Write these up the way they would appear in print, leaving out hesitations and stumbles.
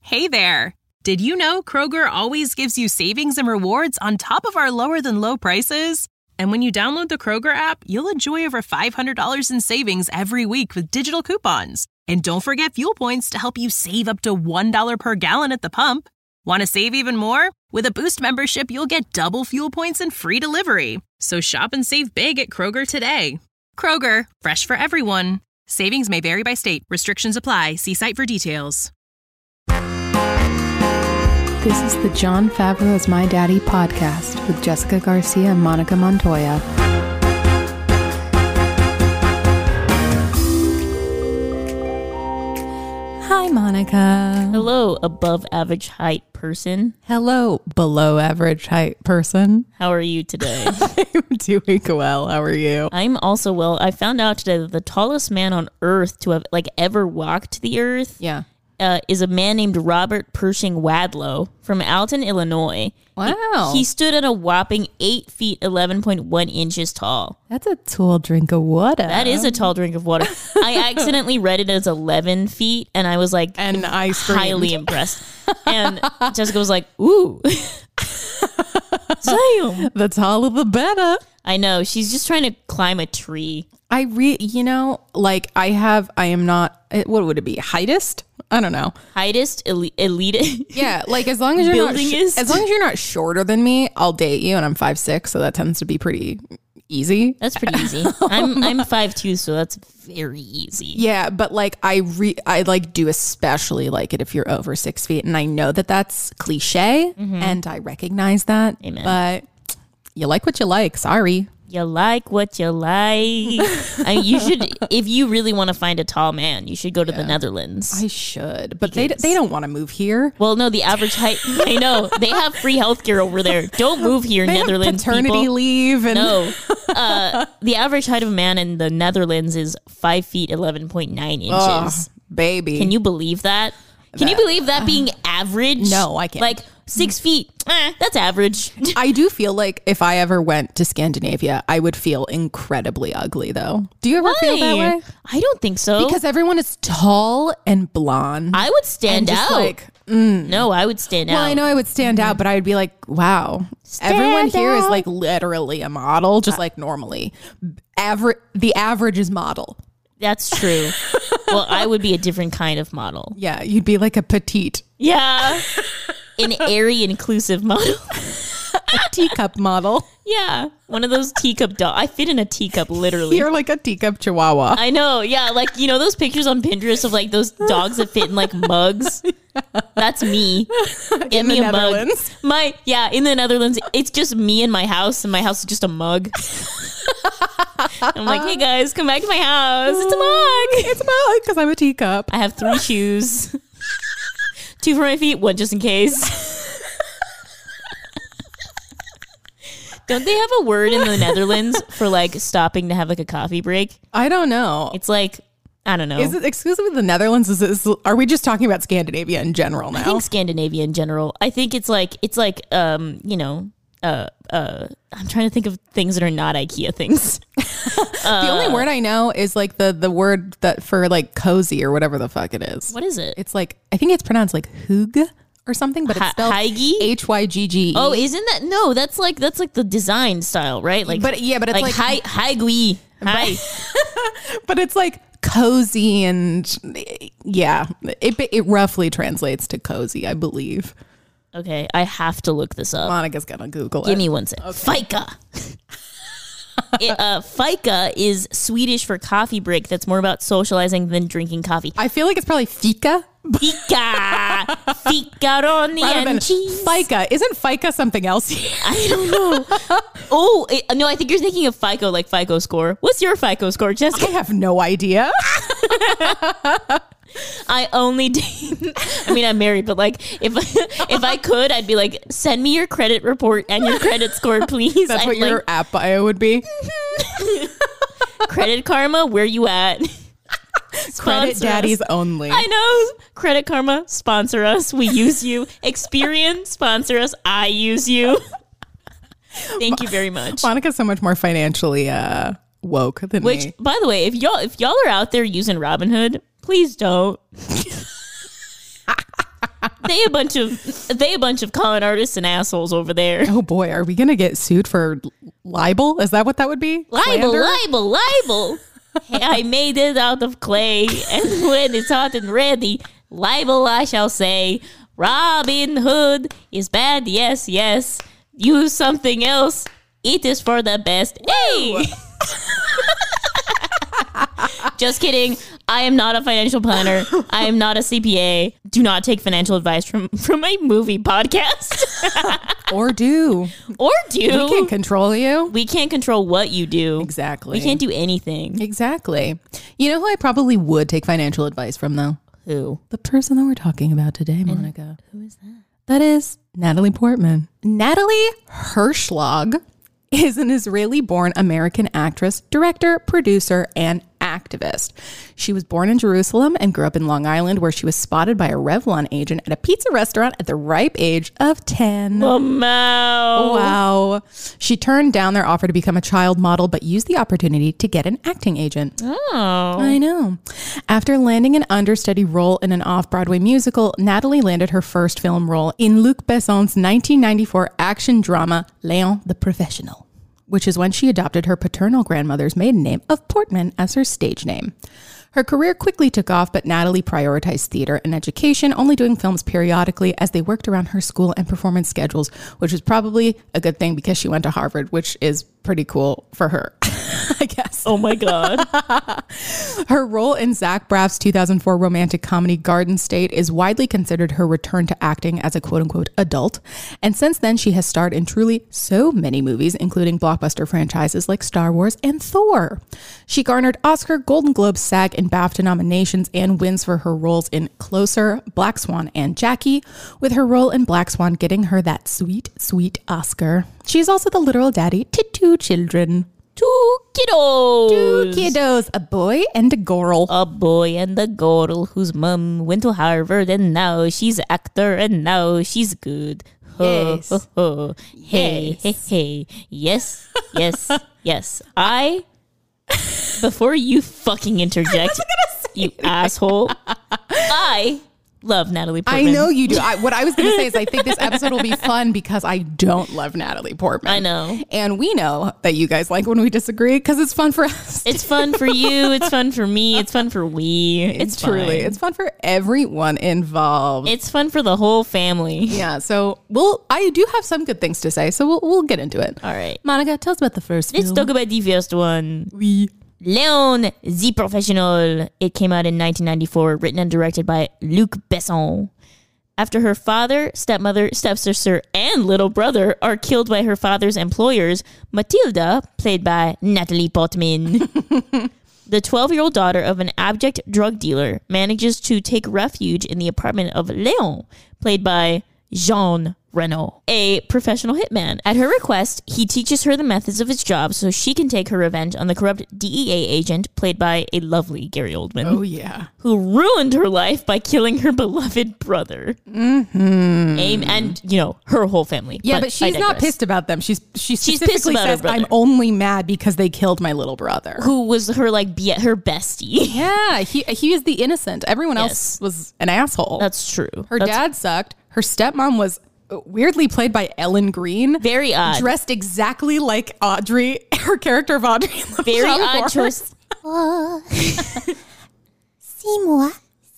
Hey there! Did you know Kroger always gives you savings and rewards on top of our lower-than-low prices? And when you download the Kroger app, you'll enjoy over $500 in savings every week with digital coupons. And don't forget fuel points to help you save up to $1 per gallon at the pump. Want to save even more? With a Boost membership, you'll get double fuel points and free delivery. So shop and save big at Kroger today. Kroger, fresh for everyone. Savings may vary by state. Restrictions apply. See site for details. This is the Jon Favreau is My Daddy podcast with Jessica Garcia and Monica Montoya. Hi, Monica. Hello, above average height person. Hello, below average height person. How are you today? I'm doing well. How are you? I'm also well. I found out today that the tallest man on earth to have ever walked the earth is a man named Robert Pershing Wadlow from Alton, Illinois. Wow. He stood at a whopping 8 feet, 11.1 inches tall. That's a tall drink of water. That is a tall drink of water. I accidentally read it as 11 feet, and I was like, and I screamed. Highly impressed. And Jessica was like, ooh. Damn. The taller the better. I know. She's just trying to climb a tree. I am not, what would it be? Heightist? I don't know. Heightist, elite. Yeah, as long as you're as long as you're not shorter than me, I'll date you, and I'm 5'6", so that tends to be pretty easy. That's pretty easy. I'm 5'2", so that's very easy. Yeah, but I do especially like it if you're over 6 feet, and I know that that's cliche, and I recognize that. Amen. But you like what you like. Sorry. You like what you like. You should, if you really want to find a tall man, you should go to the Netherlands. I should, but they don't want to move here. Well, no, the average height. I know they have free healthcare over there. Don't move here, they Netherlands. Have paternity people. leave. And no, the average height of a man in the Netherlands is 5 feet 11.9 inches. Oh, baby, can you believe that? Can you believe that being average? No, I can't. 6 feet, that's average. I do feel like if I ever went to Scandinavia, I would feel incredibly ugly, though. Do you ever feel that way? I don't think so. Because everyone is tall and blonde. I would stand out. No, I would stand out. Well, I know I would stand out, but I would be like, wow. Everyone here is literally a model, just normally. The average is model. That's true. Well, I would be a different kind of model. Yeah, you'd be like a petite. Yeah. An airy, inclusive model. A teacup model. Yeah. One of those teacup dolls. I fit in a teacup, literally. You're like a teacup chihuahua. I know. Yeah. Those pictures on Pinterest of those dogs that fit in mugs. That's me. Get me a Netherlands. mug. In the Netherlands, it's just me in my house, and my house is just a mug. I'm like, hey guys, come back to my house. It's a mug. It's a mug because I'm a teacup. I have 3 shoes. 2 for my feet, 1 just in case. Don't they have a word in the Netherlands for stopping to have a coffee break? I don't know. It's I don't know. Is it exclusively the Netherlands? Are we just talking about Scandinavia in general now? I think Scandinavia in general. I think I'm trying to think of things that are not IKEA things. The only word I know is the word that for cozy or whatever the fuck it is. What is it? It's I think it's pronounced hygge or something, but it's spelled Hygge. Oh, isn't that? No, that's the design style, right? But it's hygge. Hi. But it's cozy and it roughly translates to cozy, I believe. Okay, I have to look this up. Monica's gonna Google it. Give me 1 second. Okay. Fika. Fika is Swedish for coffee break. That's more about socializing than drinking coffee. I feel like it's probably fika. Fika. Ficaroni and cheese. Fika. Isn't FICA something else? I don't know. No, I think you're thinking of FICO, like FICO score. What's your FICO score, Jessica? I have no idea. I only date. I mean, I'm married, but if I could, I'd be send me your credit report and your credit score, please. That's what your app bio would be. Credit Karma, where you at? Credit daddies only. I know. Credit Karma, sponsor us. We use you. Experian, sponsor us. I use you. Thank you very much. Monica's so much more financially woke than me. Which, by the way, if y'all are out there using Robinhood, please don't. They a bunch of con artists and assholes over there. Oh boy, are we gonna get sued for libel? Is that what that would be? Libel. Hey, I made it out of clay, and when it's hot and ready, libel I shall say. Robin Hood is bad, yes. Use something else. It is for the best. Hey! Just kidding. I am not a financial planner. I am not a CPA. Do not take financial advice from a movie podcast. Or do. We can't control you. We can't control what you do. Exactly. We can't do anything. Exactly. You know who I probably would take financial advice from, though? Who? The person that we're talking about today, Monica. Who is that? That is Natalie Portman. Natalie Herschlag is an Israeli-born American actress, director, producer, and activist. She was born in Jerusalem and grew up in Long Island, where she was spotted by a Revlon agent at a pizza restaurant at the ripe age of 10. Oh, wow. She turned down their offer to become a child model, but used the opportunity to get an acting agent. Oh. I know. After landing an understudy role in an off-Broadway musical, Natalie landed her first film role in Luc Besson's 1994 action drama, Léon the Professional, which is when she adopted her paternal grandmother's maiden name of Portman as her stage name. Her career quickly took off, but Natalie prioritized theater and education, only doing films periodically as they worked around her school and performance schedules, which was probably a good thing because she went to Harvard, which is pretty cool for her, I guess. Oh my God. Her role in Zach Braff's 2004 romantic comedy Garden State is widely considered her return to acting as a quote-unquote adult. And since then, she has starred in truly so many movies, including blockbuster franchises like Star Wars and Thor. She garnered Oscar, Golden Globe, SAG, and BAFTA nominations and wins for her roles in Closer, Black Swan, and Jackie, with her role in Black Swan getting her that sweet, sweet Oscar. She is also the literal daddy to 2 children. 2 kiddos. A boy and a girl. A boy and a girl whose mom went to Harvard and now she's an actor and now she's good. Yes. Ho, ho, ho. Hey, Yes. hey. Yes. Before you fucking interject, you asshole, I love Natalie Portman. I know you do. What I was going to say is I think this episode will be fun because I don't love Natalie Portman. I know. And we know that you guys like when we disagree because it's fun for us. It's fun for you. It's fun for me. It's fun for we. It's truly. fine. It's fun for everyone involved. It's fun for the whole family. Yeah. So I do have some good things to say. So we'll get into it. All right. Monica, tell us about the first Let's film. talk about the first one. Oui. Léon the Professional. It came out in 1994, written and directed by Luc Besson. After her father, stepmother, stepsister, and little brother are killed by her father's employers, Matilda, played by Natalie Portman, the 12-year-old daughter of an abject drug dealer, manages to take refuge in the apartment of Léon, played by Jean Reno, a professional hitman. At her request, he teaches her the methods of his job so she can take her revenge on the corrupt DEA agent, played by a lovely Gary Oldman. Oh, yeah. Who ruined her life by killing her beloved brother. Mm-hmm. And, her whole family. Yeah, but she's not pissed about them. She specifically pissed about her says, brother. I'm only mad because they killed my little brother. Who was her, her bestie. Yeah, he is the innocent. Everyone else was an asshole. That's true. Her dad sucked. Her stepmom was weirdly played by Ellen Green. Very odd. Dressed exactly like Audrey, her character of Audrey. Very odd choice. Seymour.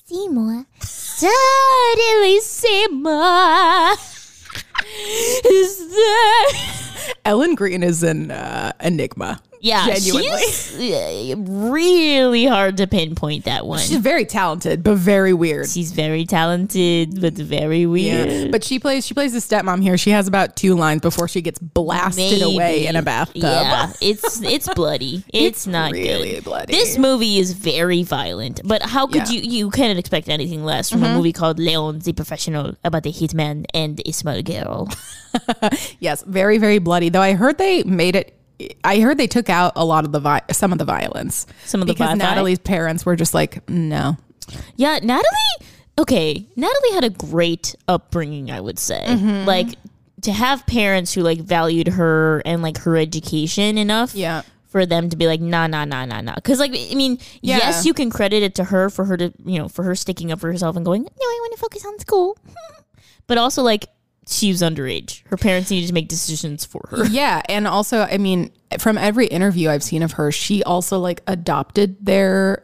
Suddenly Seymour. Is there... Ellen Green is an enigma. Yeah, genuinely. She's really hard to pinpoint that one. She's very talented, but very weird. She's very talented, but very weird. Yeah. But she plays the stepmom here. She has about 2 lines before she gets blasted away in a bathtub. Yeah, it's bloody. It's not really good. bloody. This movie is very violent, but how could you cannot expect anything less from a movie called Léon the Professional about a hitman and a small girl. Yes, very, very bloody. Though I heard they took out a lot of some of the violence. Because Natalie's parents were just like, no. Yeah, Natalie had a great upbringing, I would say. Mm-hmm. Like, to have parents who valued her and her education enough for them to be like, nah. Because, like, I mean, yes, you can credit it to her for her to, for her sticking up for herself and going, no, I want to focus on school. But also, like, she was underage. Her parents needed to make decisions for her. Yeah. And also, I mean, from every interview I've seen of her, she also, like, adopted their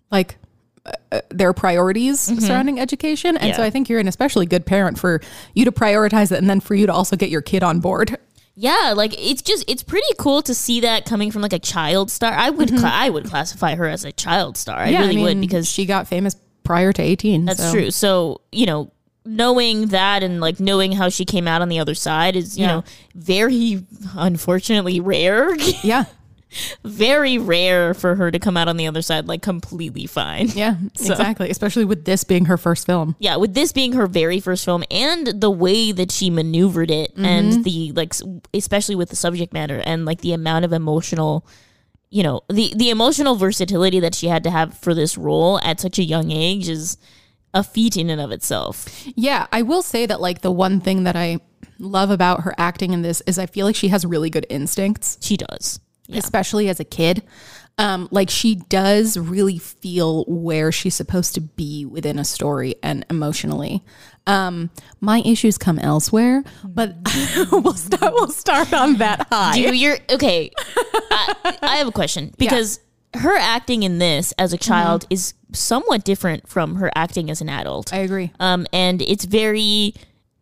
priorities surrounding education. And so I think you're an especially good parent for you to prioritize it and then for you to also get your kid on board. Yeah, like it's pretty cool to see that coming from like a child star. I would classify her as a child star. I really would, because she got famous prior to 18. That's true. So, knowing that and like knowing how she came out on the other side is, very unfortunately rare. Yeah. Very rare for her to come out on the other side like completely fine. Yeah, exactly. Especially with this being her first film. Yeah, with this being her very first film, and the way that she maneuvered it, and the like, especially with the subject matter and like the amount of emotional, the emotional versatility that she had to have for this role at such a young age is a feat in and of itself. Yeah, I will say that like the one thing that I love about her acting in this is I feel like she has really good instincts. She does. Yeah. Especially as a kid. Like she does really feel where she's supposed to be within a story and emotionally. My issues come elsewhere, but we'll start on that high. Okay. I have a question, because her acting in this as a child is somewhat different from her acting as an adult. I agree. And it's very,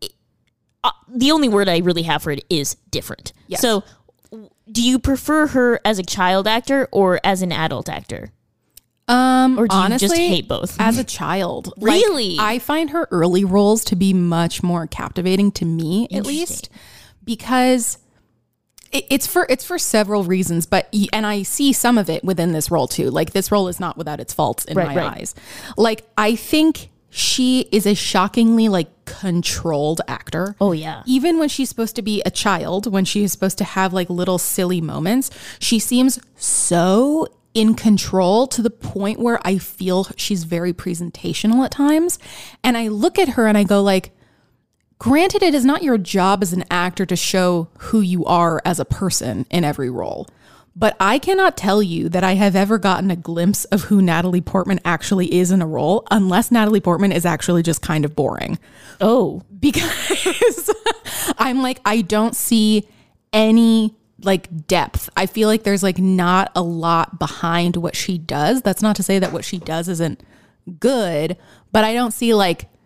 the only word I really have for it is different. Yes. So do you prefer her as a child actor or as an adult actor? Or do honestly, you just hate both? As a child. Really? Like, I find her early roles to be much more captivating to me, at least, because it's for several reasons, and I see some of it within this role too. Like, this role is not without its faults in my eyes. Like, I think she is a shockingly like controlled actor. Oh yeah. Even when she's supposed to be a child, when she is supposed to have like little silly moments, she seems so in control to the point where I feel she's very presentational at times. And I look at her and I go like, granted, it is not your job as an actor to show who you are as a person in every role. But I cannot tell you that I have ever gotten a glimpse of who Natalie Portman actually is in a role, unless Natalie Portman is actually just kind of boring. Oh. Because I'm like, I don't see any like depth. I feel like there's like not a lot behind what she does. That's not to say that what she does isn't good, but I don't see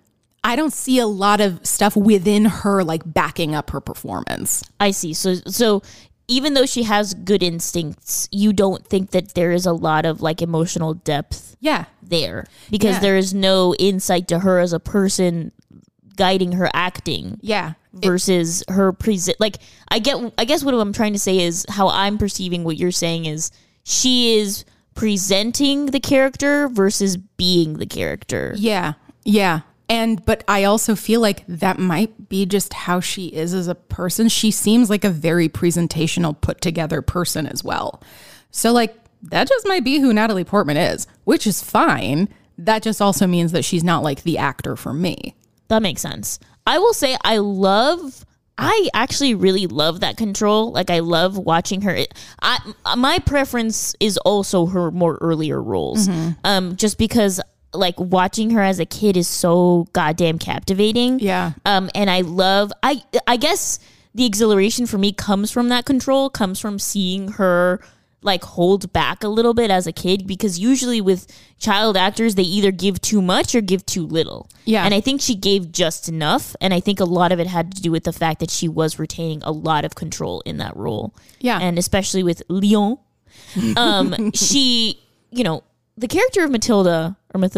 a lot of stuff within her like backing up her performance. I see. So even though she has good instincts, you don't think that there is a lot of like emotional depth there, because there is no insight to her as a person guiding her acting. Yeah. Versus her like I guess what I'm trying to say is how I'm perceiving what you're saying is she is presenting the character versus being the character. Yeah. Yeah. But I also feel like that might be just how she is as a person. She seems like a very presentational, put together person as well. So like that just might be who Natalie Portman is, which is fine. That just also means that she's not like the actor for me. That makes sense. I will say I actually really love that control. Like I love watching her. My preference is also her more earlier roles. Just because like watching her as a kid is so goddamn captivating. Yeah. And I guess the exhilaration for me comes from that control, comes from seeing her like hold back a little bit as a kid, because usually with child actors, they either give too much or give too little. Yeah. And I think she gave just enough. And I think a lot of it had to do with the fact that she was retaining a lot of control in that role. Yeah. And especially with Leon, she, the character of Matilda.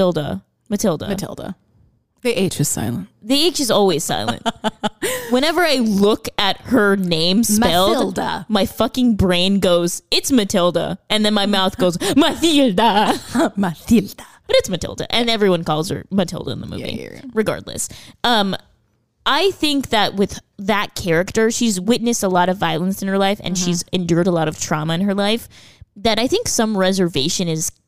The H is silent. The H is always silent. Whenever I look at her name spelled, Mathilda. My fucking brain goes, it's Matilda. And then my mouth goes, Mathilda. Mathilda. But it's Matilda. And everyone calls her Matilda in the movie, regardless. I think that with that character, she's witnessed a lot of violence in her life, and she's endured a lot of trauma in her life, that I think some reservation is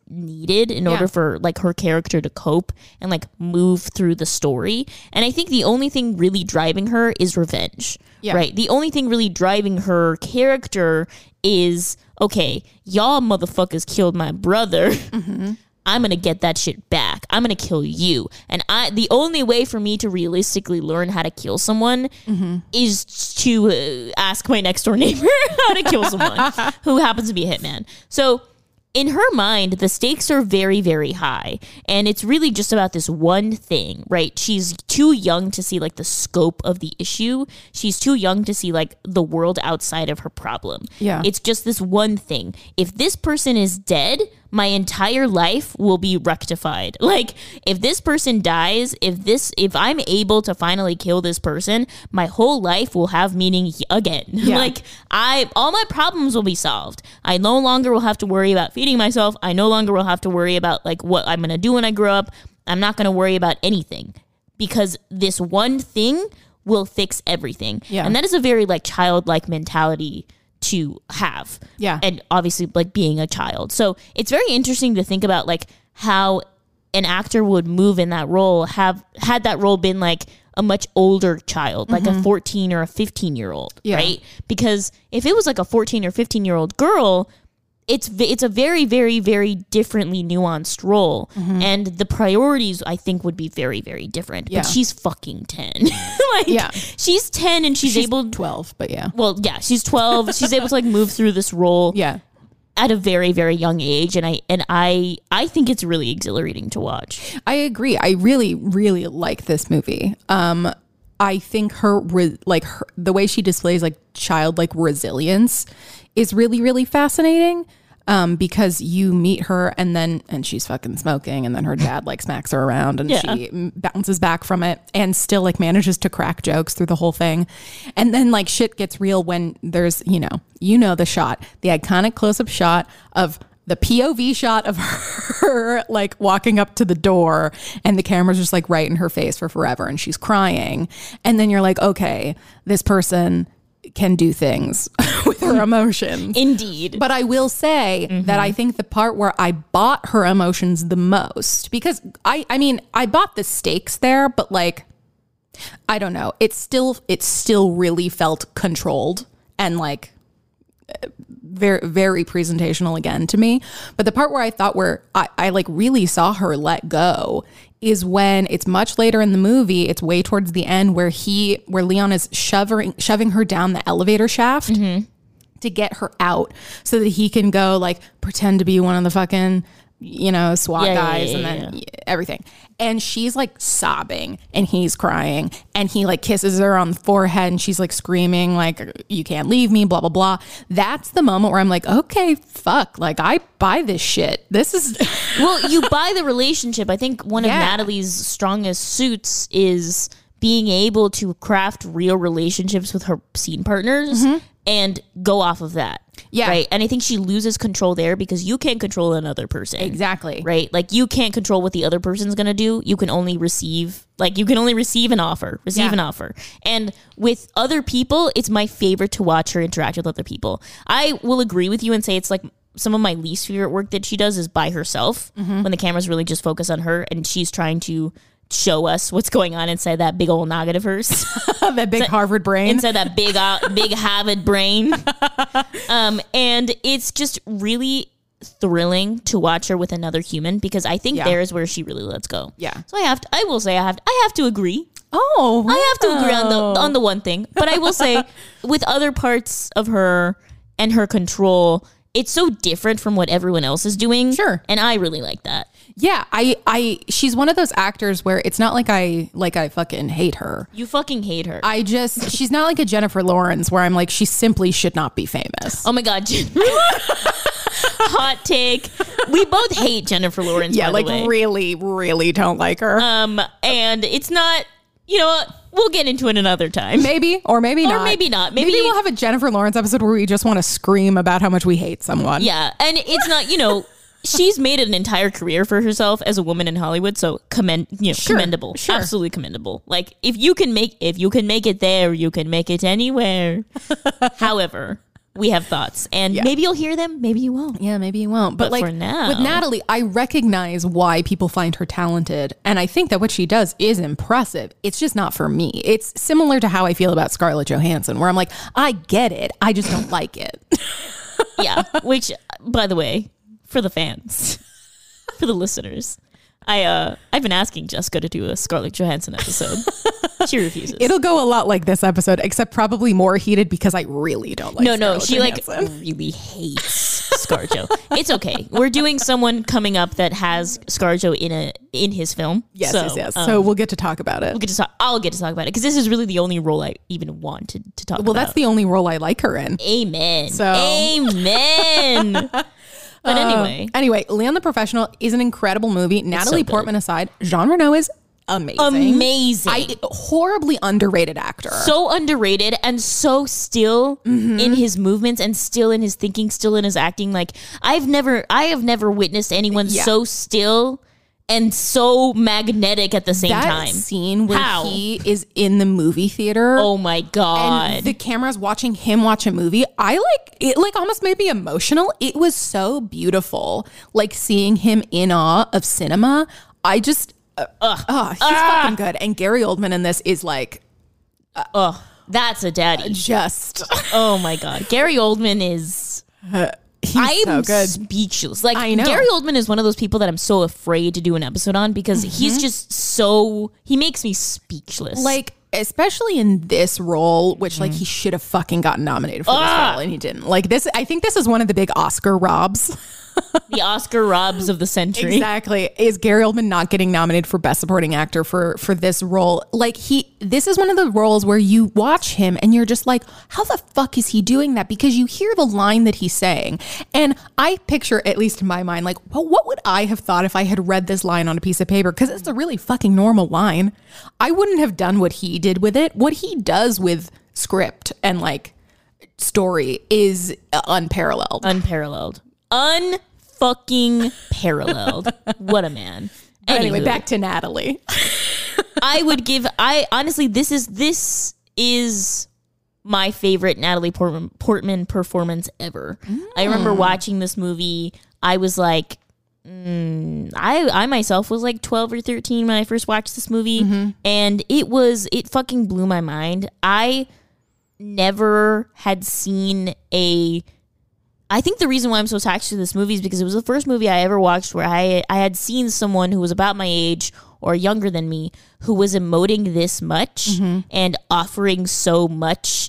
needed in order for like her character to cope and like move through the story. And I think the only thing really driving her is revenge, right? The only thing really driving her character is, okay, y'all motherfuckers killed my brother. I'm going to get that shit back. I'm going to kill you. And the only way for me to realistically learn how to kill someone is to ask my next door neighbor how to kill someone who happens to be a hitman. So in her mind, the stakes are very, very high. And it's really just about this one thing, right? She's too young to see like the scope of the issue. She's too young to see like the world outside of her problem. Yeah. It's just this one thing. If this person is dead, my entire life will be rectified. Like, if this person dies, if I'm able to finally kill this person, my whole life will have meaning again. Yeah. Like, all my problems will be solved. I no longer will have to worry about feeding myself. I no longer will have to worry about like what I'm going to do when I grow up. I'm not going to worry about anything because this one thing will fix everything. Yeah. And that is a very like childlike mentality to have. Yeah. And obviously like being a child. So it's very interesting to think about like how an actor would move in that role, had that role been like a much older child, like a 14 or a 15-year-old, right? Because if it was like a 14 or 15-year-old girl, it's a very, very, very differently nuanced role. And the priorities, I think, would be very, very different. Yeah. But she's fucking 10. She's 10 and she's able... 12, but yeah. Well, yeah, she's 12. She's able to like move through this role at a very, very young age. And I think it's really exhilarating to watch. I agree. I really, really like this movie. I think the way she displays like childlike resilience is really, really fascinating. Because you meet her and she's fucking smoking and then her dad like smacks her around and she bounces back from it and still like manages to crack jokes through the whole thing. And then like shit gets real when there's, you know the shot, the iconic close-up shot of the POV shot of her like walking up to the door and the camera's just like right in her face for forever and she's crying. And then you're like, okay, this person can do things with her emotions. Indeed. But I will say that I think the part where I bought her emotions the most, because I mean, I bought the stakes there, but like, I don't know. It still really felt controlled and like very, very presentational again to me. But the part where I thought where I like really saw her let go is when it's much later in the movie. It's way towards the end where Leon is shoving her down the elevator shaft to get her out so that he can go like pretend to be one of the fucking, SWAT guys and then everything. And she's like sobbing and he's crying and he like kisses her on the forehead and she's like screaming like, you can't leave me, blah, blah, blah. That's the moment where I'm like, okay, fuck. Like I buy this shit. This is... Well, you buy the relationship. I think one of Natalie's strongest suits is being able to craft real relationships with her scene partners and go off of that. Yeah. Right. And I think she loses control there because you can't control another person. Exactly. Right. Like you can't control what the other person's going to do. You can only receive an offer, an offer. And with other people, it's my favorite to watch her interact with other people. I will agree with you and say it's like some of my least favorite work that she does is by herself when the camera's really just focused on her and she's trying to show us what's going on inside that big old noggin of hers. That big Harvard brain. Inside that big Harvard brain. And it's just really thrilling to watch her with another human because I think there is where she really lets go. Yeah. So I have to agree. Oh, wow. I have to agree on the one thing. But I will say with other parts of her and her control, it's so different from what everyone else is doing. Sure. And I really like that. Yeah, she's one of those actors where it's not like I fucking hate her. You fucking hate her. She's not like a Jennifer Lawrence where I'm like, she simply should not be famous. Oh my God. Hot take. We both hate Jennifer Lawrence. Yeah, by the way. Really, really don't like her. And it's not, you know what? We'll get into it another time. Maybe, or maybe not. Or maybe not. Maybe we'll have a Jennifer Lawrence episode where we just want to scream about how much we hate someone. Yeah, and it's not, she's made an entire career for herself as a woman in Hollywood, so commendable. Sure. Absolutely commendable. Like if you can make it there, you can make it anywhere. However, we have thoughts, and maybe you'll hear them, maybe you won't. Yeah, maybe you won't. But like for now, with Natalie, I recognize why people find her talented. And I think that what she does is impressive. It's just not for me. It's similar to how I feel about Scarlett Johansson, where I'm like, I get it. I just don't like it. Yeah, which, by the way, for the fans, for the listeners, I've been asking Jessica to do a Scarlett Johansson episode. She refuses. It'll go a lot like this episode, except probably more heated because I really don't like Scarlett she Johansson. like really hates ScarJo. It's okay. We're doing someone coming up that has ScarJo in his film. Yes. So we'll get to talk about it. I'll get to talk about it because this is really the only role I even wanted to talk about. Well, that's the only role I like her in. Amen. So. Amen. But anyway, Leon the Professional is an incredible movie. Natalie Portman aside, Jean Reno is amazing. Horribly underrated actor. So underrated and so still in his movements and still in his thinking, still in his acting. Like I have never witnessed anyone so still and so magnetic at the same time. That scene where he is in the movie theater. Oh my God. And the camera's watching him watch a movie. It almost made me emotional. It was so beautiful. Like seeing him in awe of cinema. I just, he's fucking good. And Gary Oldman in this is like, that's a daddy. Oh my God. Gary Oldman is... I'm so good. Speechless. Like I know. Gary Oldman is one of those people that I'm so afraid to do an episode on because he's just he makes me speechless. Like, especially in this role, which like he should have fucking gotten nominated for this role and he didn't. Like this, I think this is one of the big Oscar robs. The Oscar robs of the century. Exactly. Is Gary Oldman not getting nominated for Best Supporting Actor for this role? Like this is one of the roles where you watch him and you're just like, how the fuck is he doing that? Because you hear the line that he's saying. And I picture, at least in my mind, like, well, what would I have thought if I had read this line on a piece of paper? Because it's a really fucking normal line. I wouldn't have done what he did with it. What he does with script and like story is unparalleled. Unfucking paralleled. What a man. Anyway, back to Natalie. Honestly, this is my favorite Natalie Portman performance ever. I remember watching this movie. I was like, I myself was like 12 or 13 when I first watched this movie. And it fucking blew my mind. I never had seen I think the reason why I'm so attached to this movie is because it was the first movie I ever watched where I had seen someone who was about my age or younger than me who was emoting this much and offering so much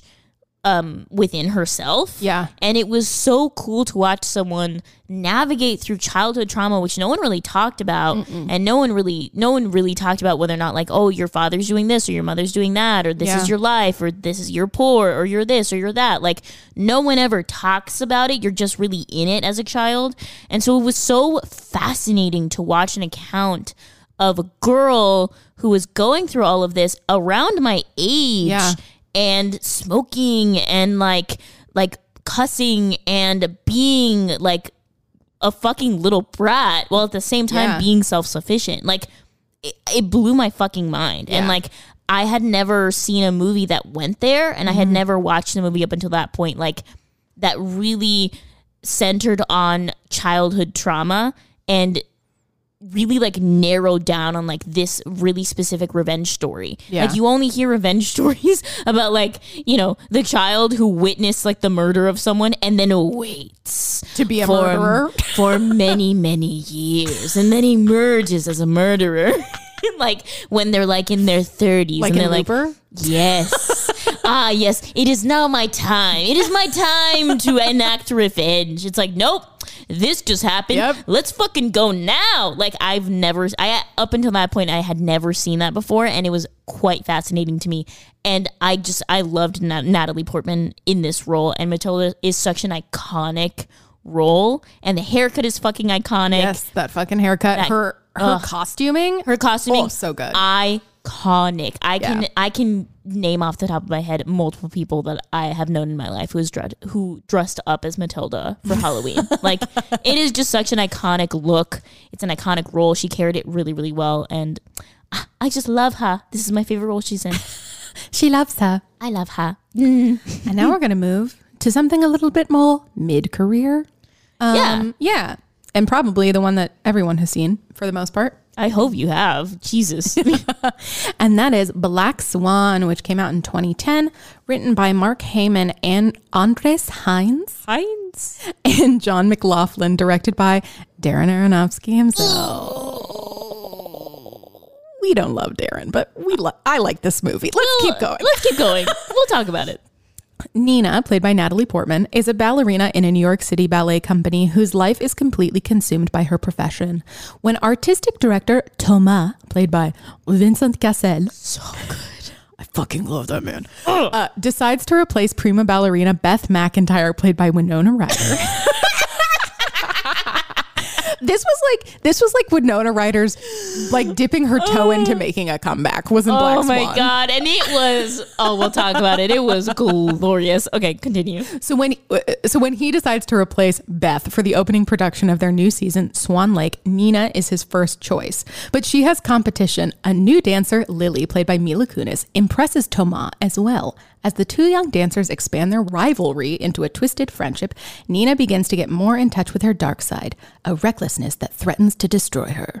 within herself. Yeah. And it was so cool to watch someone navigate through childhood trauma, which no one really talked about. And no one really talked about whether or not like, oh, your father's doing this or your mother's doing that, or this is your life, or this is you're poor, or you're this, or you're that. Like no one ever talks about it. You're just really in it as a child. And so it was so fascinating to watch an account of a girl who was going through all of this around my age. Yeah. And smoking and like cussing and being like a fucking little brat while at the same time being self-sufficient. Like it blew my fucking mind. And like I had never seen a movie that went there, and I had never watched a movie up until that point like that really centered on childhood trauma and really like narrowed down on like this really specific revenge story. Like you only hear revenge stories about like, you know, the child who witnessed like the murder of someone and then waits to be a murderer for many, many years, and then emerges as a murderer. Like when they're like in their 30s, like and they're Looper? Like, yes. Yes, it is now my time. It is my time to enact revenge. It's like, nope. This just happened. Yep. Let's fucking go now. Like up until that point, I had never seen that before, and it was quite fascinating to me. And I loved Natalie Portman in this role, and Matilda is such an iconic role, and the haircut is fucking iconic. Yes, that fucking haircut. Her costuming. Oh, so good. Iconic. I can name off the top of my head multiple people that I have known in my life who dressed up as Matilda for Halloween. Like it is just such an iconic look. It's an iconic role. She carried it really, really well, and I just love her. This is my favorite role she's in. She loves her. I love her. And now we're gonna move to to something a little bit more mid-career. Yeah. And probably the one that everyone has seen for the most part. I hope you have. Jesus. And that is Black Swan, which came out in 2010, written by Mark Heyman and Andres Hines and John McLaughlin, directed by Darren Aronofsky himself. We don't love Darren, but I like this movie. Let's keep going. We'll talk about it. Nina, played by Natalie Portman, is a ballerina in a New York City ballet company whose life is completely consumed by her profession. When artistic director Thomas, played by Vincent Cassel, so good, I fucking love that man, decides to replace prima ballerina Beth McIntyre, played by Winona Ryder. This was like Winona Ryder's like dipping her toe into making a comeback. Wasn't Black Swan? Oh my God. And it was, we'll talk about it. It was glorious. Okay, continue. So when he decides to replace Beth for the opening production of their new season, Swan Lake, Nina is his first choice. But she has competition. A new dancer, Lily, played by Mila Kunis, impresses Thomas as well. As the two young dancers expand their rivalry into a twisted friendship, Nina begins to get more in touch with her dark side, a recklessness that threatens to destroy her.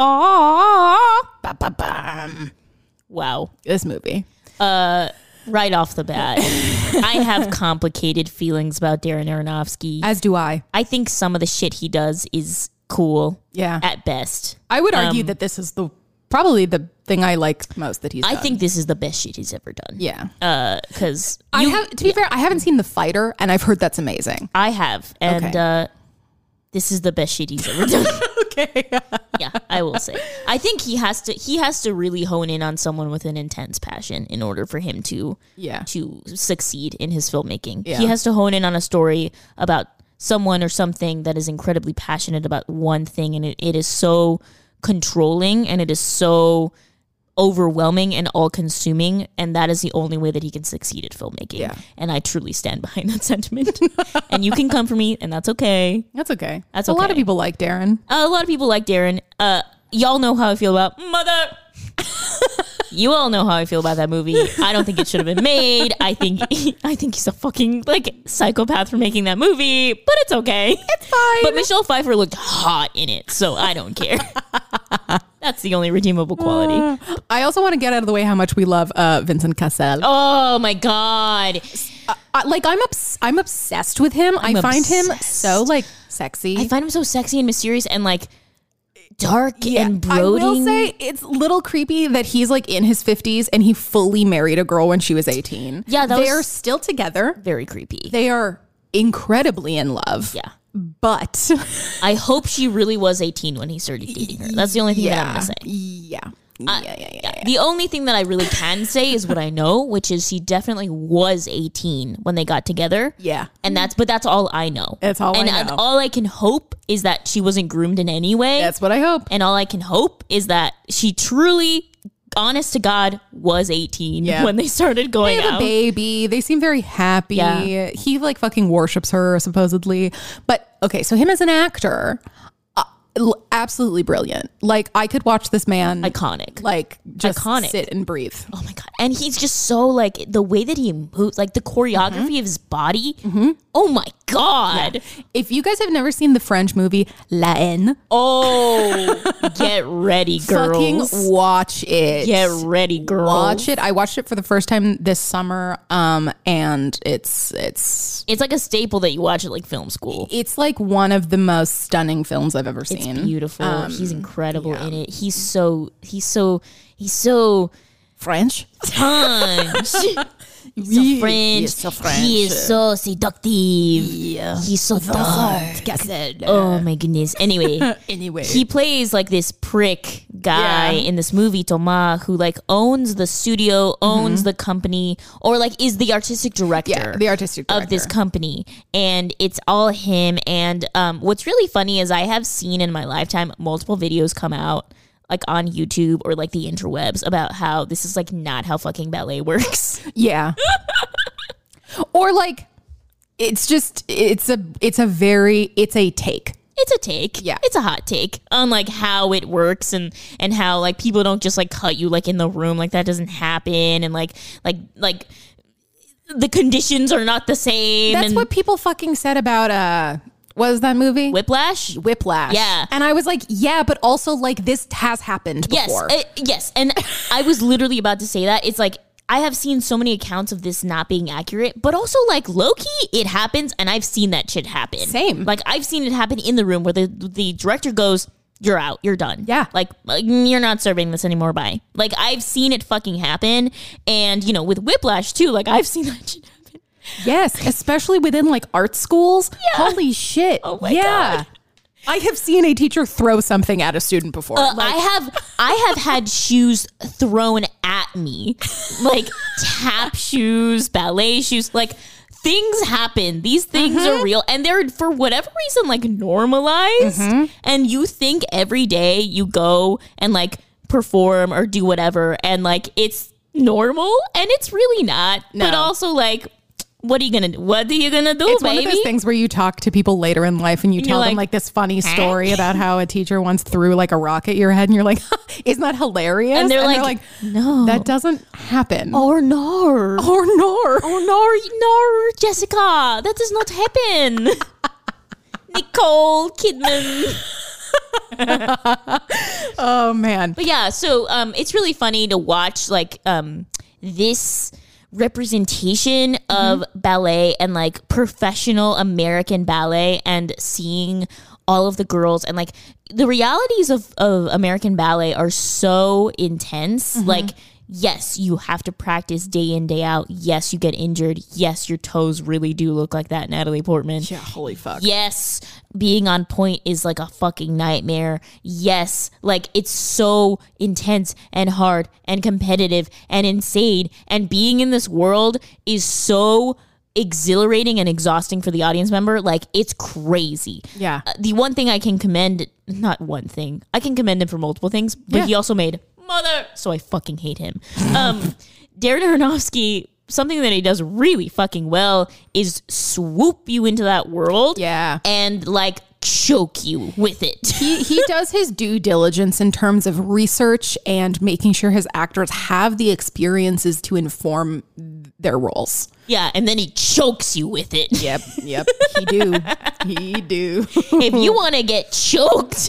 Wow. This movie. Right off the bat, I have complicated feelings about Darren Aronofsky. As do I. I think some of the shit he does is cool. Yeah. At best. I would argue that this is probably the thing I like most that he's done. I think this is the best shit he's ever done. Yeah. Because to be fair, I haven't seen The Fighter, and I've heard that's amazing. I have. And this is the best shit he's ever done. Okay. Yeah, I will say. I think he has to really hone in on someone with an intense passion in order for him to succeed in his filmmaking. Yeah. He has to hone in on a story about someone or something that is incredibly passionate about one thing, and it is so controlling and it is so overwhelming and all-consuming, and that is the only way that he can succeed at filmmaking. Yeah. And I truly stand behind that sentiment. And you can come for me, and that's okay. That's okay. That's A lot okay. of people like Darren. A lot of people like Darren. Y'all know how I feel about Mother. You all know how I feel about that movie. I don't think it should have been made. I think he's a fucking like psychopath for making that movie, but it's okay. It's fine. But Michelle Pfeiffer looked hot in it, so I don't care. That's the only redeemable quality. I also want to get out of the way how much we love Vincent Cassel. Oh my God. I'm obsessed with him. I find him so like sexy. I find him so sexy and mysterious and like dark and brooding. I will say it's a little creepy that he's like in his 50s and he fully married a girl when she was 18. Yeah, they are still together. Very creepy. They are incredibly in love. Yeah. But I hope she really was 18 when he started dating her. That's the only thing that I'm going to say. Yeah. The only thing that I really can say is what I know, which is she definitely was 18 when they got together. Yeah. And that's all I know. That's all I know. And all I can hope is that she wasn't groomed in any way. That's what I hope. And all I can hope is that she truly, honest to God, was 18 when they started going They have out. a baby. They seem very happy. Yeah. He like fucking worships her supposedly. But okay, so him as an actor, absolutely brilliant. Like I could watch this man Iconic. like just Iconic. sit and breathe. Oh my God. And he's just so like the way that he moves, like the choreography of his body. Oh my God. If you guys have never seen the French movie La Haine, Get ready, girls. fucking watch it. Get ready, girls. Watch it. I watched it for the first time this summer, and it's It's like a staple that you watch at like film school. it's like one of the most stunning films I've ever seen. It's beautiful. He's incredible in it. He's so French. French. He French. is so French. He is so seductive. Yeah. He's so dark. Cassel. Oh my goodness. Anyway, Anyway. he plays like this prick guy in this movie, Thomas, who like owns the studio, owns the company, or like is the artistic director. Yeah, the artistic of this director. company, and it's all him. And what's really funny is I have seen in my lifetime multiple videos come out like on YouTube or like the interwebs about how this is like not how fucking ballet works. Yeah. Or like it's a take. It's a take. Yeah. It's a hot take on like how it works and how like people don't just like cut you like in the room. Like that doesn't happen. And like the conditions are not the same. That's what people fucking said about what was that movie? Whiplash. Yeah. And I was like, yeah, but also like this has happened before. Yes. And I was literally about to say that. It's like, I have seen so many accounts of this not being accurate, but also like low-key, it happens, and I've seen that shit happen. Same. Like I've seen it happen in the room where the director goes, "You're out, you're done." Yeah. Like you're not serving this anymore, bye. Like I've seen it fucking happen. And, you know, with Whiplash too, like I've seen that shit happen. Yes, especially within like art schools. Yeah. Holy shit. Oh my God. I have seen a teacher throw something at a student before. I have had shoes thrown at me, like tap shoes, ballet shoes, like things happen. These things are real, and they're for whatever reason like normalized. And you think every day you go and like perform or do whatever, and like it's normal, and it's really not. No. But also like, what are you gonna do? What are you gonna do, It's baby? one of those things where you talk to people later in life and you tell them like this funny story about how a teacher once threw like a rock at your head, and you're like, isn't that hilarious? And they're like, no, that doesn't happen. Or no. No, Jessica, that does not happen. Nicole Kidman. Oh man. But yeah, so it's really funny to watch like this representation of ballet and like professional American ballet, and seeing all of the girls, and like the realities of American ballet are so intense. Like, yes, you have to practice day in, day out. Yes, you get injured. Yes, your toes really do look like that, Natalie Portman. Yeah, holy fuck. Yes, being on point is like a fucking nightmare. Yes, like it's so intense and hard and competitive and insane. And being in this world is so exhilarating and exhausting for the audience member. Like, it's crazy. Yeah. The one thing I can commend, not one thing, I can commend him for multiple things, but he also made Mother, so I fucking hate him. Darren Aronofsky, something that he does really fucking well is swoop you into that world, and like choke you with it. He does his due diligence in terms of research and making sure his actors have the experiences to inform their roles. Yeah, and then he chokes you with it. Yep, he do. If you want to get choked,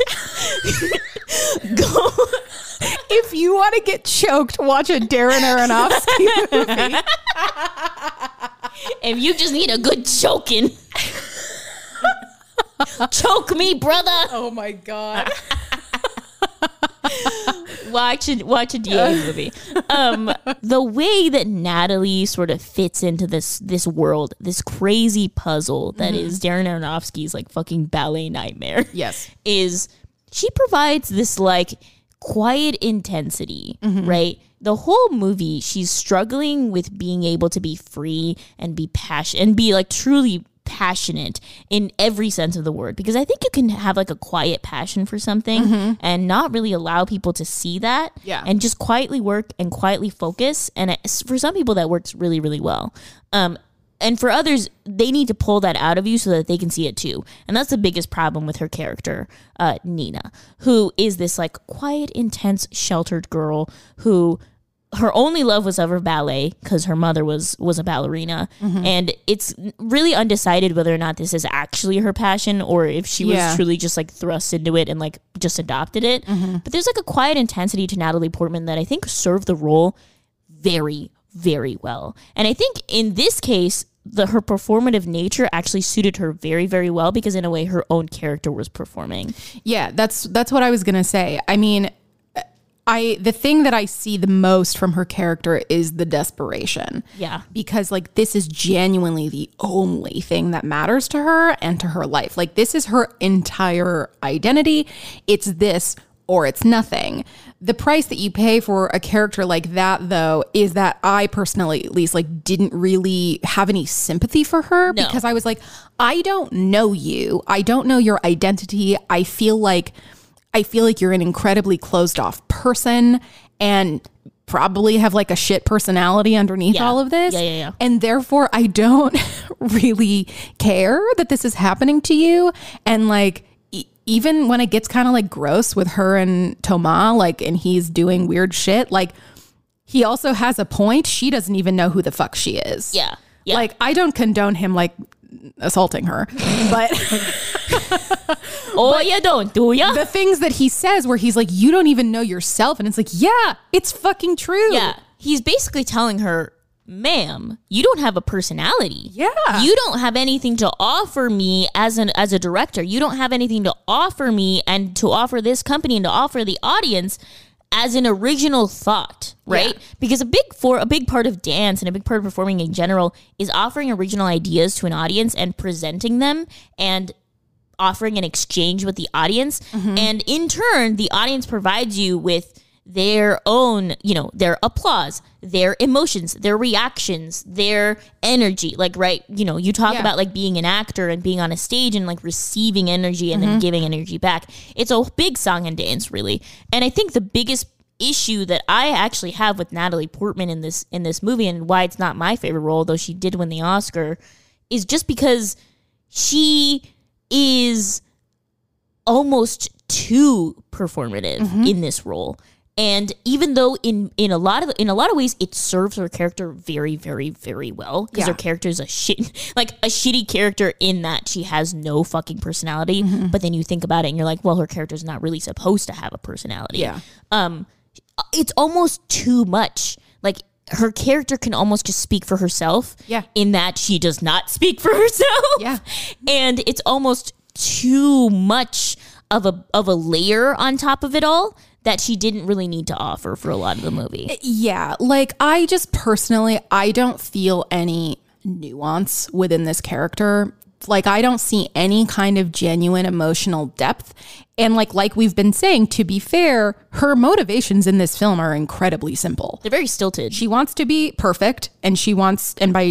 go. If you want to get choked, watch a Darren Aronofsky movie. If you just need a good choking, choke me, brother. Oh my God. Watch a DA movie. The way that Natalie sort of fits into this world, this crazy puzzle that is Darren Aronofsky's like fucking ballet nightmare. Yes. Is she provides this like quiet intensity, right? The whole movie, she's struggling with being able to be free and be passionate and be like truly passionate in every sense of the word, because I think you can have like a quiet passion for something and not really allow people to see that, and just quietly work and quietly focus, and for some people that works really, really well, and for others they need to pull that out of you so that they can see it too. And that's the biggest problem with her character, Nina, who is this like quiet, intense, sheltered girl who her only love was ever ballet because her mother was a ballerina. And it's really undecided whether or not this is actually her passion or if she was truly just like thrust into it and like just adopted it. But there's like a quiet intensity to Natalie Portman that I think served the role very, very well. And I think in this case, her performative nature actually suited her very, very well, because in a way her own character was performing. Yeah, that's what I was going to say. I mean, the thing that I see the most from her character is the desperation. Yeah. Because like this is genuinely the only thing that matters to her and to her life. Like this is her entire identity. It's this or it's nothing. The price that you pay for a character like that, though, is that I personally, at least, like didn't really have any sympathy for her because I was like, I don't know you. I don't know your identity. I feel like you're an incredibly closed off person and probably have like a shit personality underneath all of this. Yeah. And therefore I don't really care that this is happening to you. And like, even when it gets kind of like gross with her and Thomas, like, and he's doing weird shit, like he also has a point. She doesn't even know who the fuck she is. Yeah. Yeah. Like, I don't condone him, like, assaulting her. But... Oh, you don't, do ya? The things that he says where he's like, you don't even know yourself. And it's like, yeah, it's fucking true. Yeah. He's basically telling her, ma'am, you don't have a personality. Yeah. You don't have anything to offer me as a director. You don't have anything to offer me and to offer this company and to offer the audience as an original thought, right? Yeah. Because a big part of dance and a big part of performing in general is offering original ideas to an audience and presenting them and offering an exchange with the audience. And in turn, the audience provides you with their own, their applause, their emotions, their reactions, their energy. Like, right, you talk about like being an actor and being on a stage and like receiving energy and then giving energy back. It's a big song and dance, really. And I think the biggest issue that I actually have with Natalie Portman in this movie, and why it's not my favorite role, though she did win the Oscar, is just because she is almost too performative in this role. And even though in a lot of ways it serves her character very, very, very well, because her character is a shitty character in that she has no fucking personality. But then you think about it and you're like, well, her character's not really supposed to have a personality. Yeah. It's almost too much. Like, her character can almost just speak for herself. Yeah. In that she does not speak for herself. Yeah. And it's almost too much of a layer on top of it all that she didn't really need to offer for a lot of the movie. Yeah, like, I just personally, I don't feel any nuance within this character. Like, I don't see any kind of genuine emotional depth. And like we've been saying, to be fair, her motivations in this film are incredibly simple. They're very stilted. She wants to be perfect, and by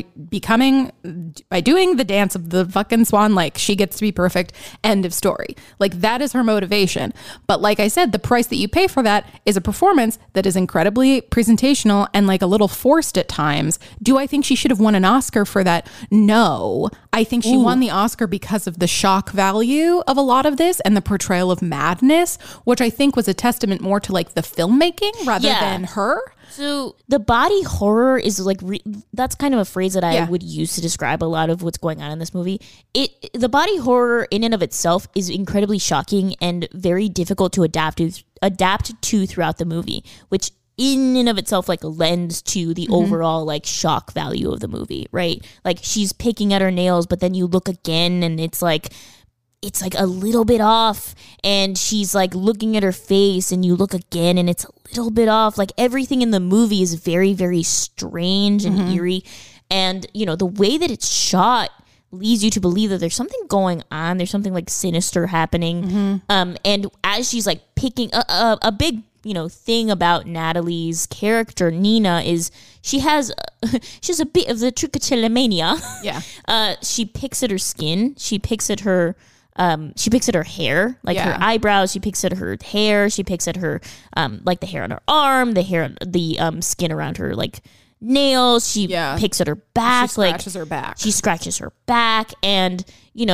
doing the dance of the fucking Swan Lake, she gets to be perfect. End of story. Like, that is her motivation. But like I said, the price that you pay for that is a performance that is incredibly presentational and like a little forced at times. Do I think she should have won an Oscar for that? No. I think she won the Oscar because of the shock value of a lot of this and the portrayal of madness, which I think was a testament more to like the filmmaking rather than her. So the body horror is like that's kind of a phrase that I would use to describe a lot of what's going on in this movie. The body horror in and of itself is incredibly shocking and very difficult to adapt to throughout the movie, which in and of itself like lends to the overall like shock value of the movie, right? Like, she's picking at her nails, but then you look again and it's like a little bit off, and she's like looking at her face and you look again and it's a little bit off. Like, everything in the movie is very, very strange and eerie. And, the way that it's shot leads you to believe that there's something going on. There's something like sinister happening. And as she's like picking a big, thing about Natalie's character, Nina, is she has a bit of the trichotillomania. Yeah. She picks at her skin. She picks at her hair, like her eyebrows. She picks at her hair. She picks at her, like the hair on her arm, the skin around her, like nails. She picks at her back. She scratches her back. She scratches her back. And,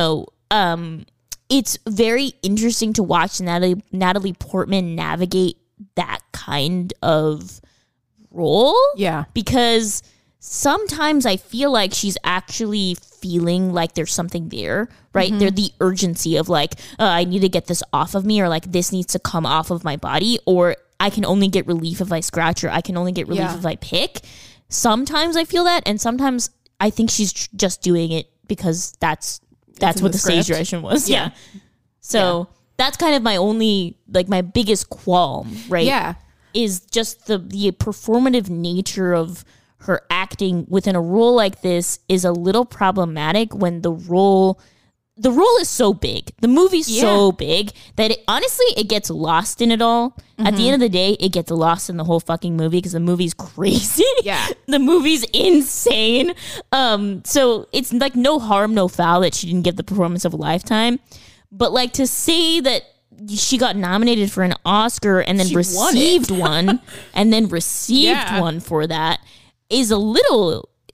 it's very interesting to watch Natalie Portman navigate that kind of role. Yeah. Because sometimes I feel like she's actually feeling like there's something there, right? There's the urgency of like, I need to get this off of me, or like this needs to come off of my body, or I can only get relief if I scratch, or I can only get relief if I pick. Sometimes I feel that, and sometimes I think she's just doing it because that's what the stage direction was. Yeah. So that's kind of my only, like, my biggest qualm, right? Yeah. Is just the performative nature of her acting within a role like this is a little problematic when the role is so big. The movie's so big that honestly, it gets lost in it all. At the end of the day, it gets lost in the whole fucking movie because the movie's crazy. Yeah. The movie's insane. So it's like no harm, no foul that she didn't get the performance of a lifetime. But like, to say that she got nominated for an Oscar and then received one and then received one for that is a little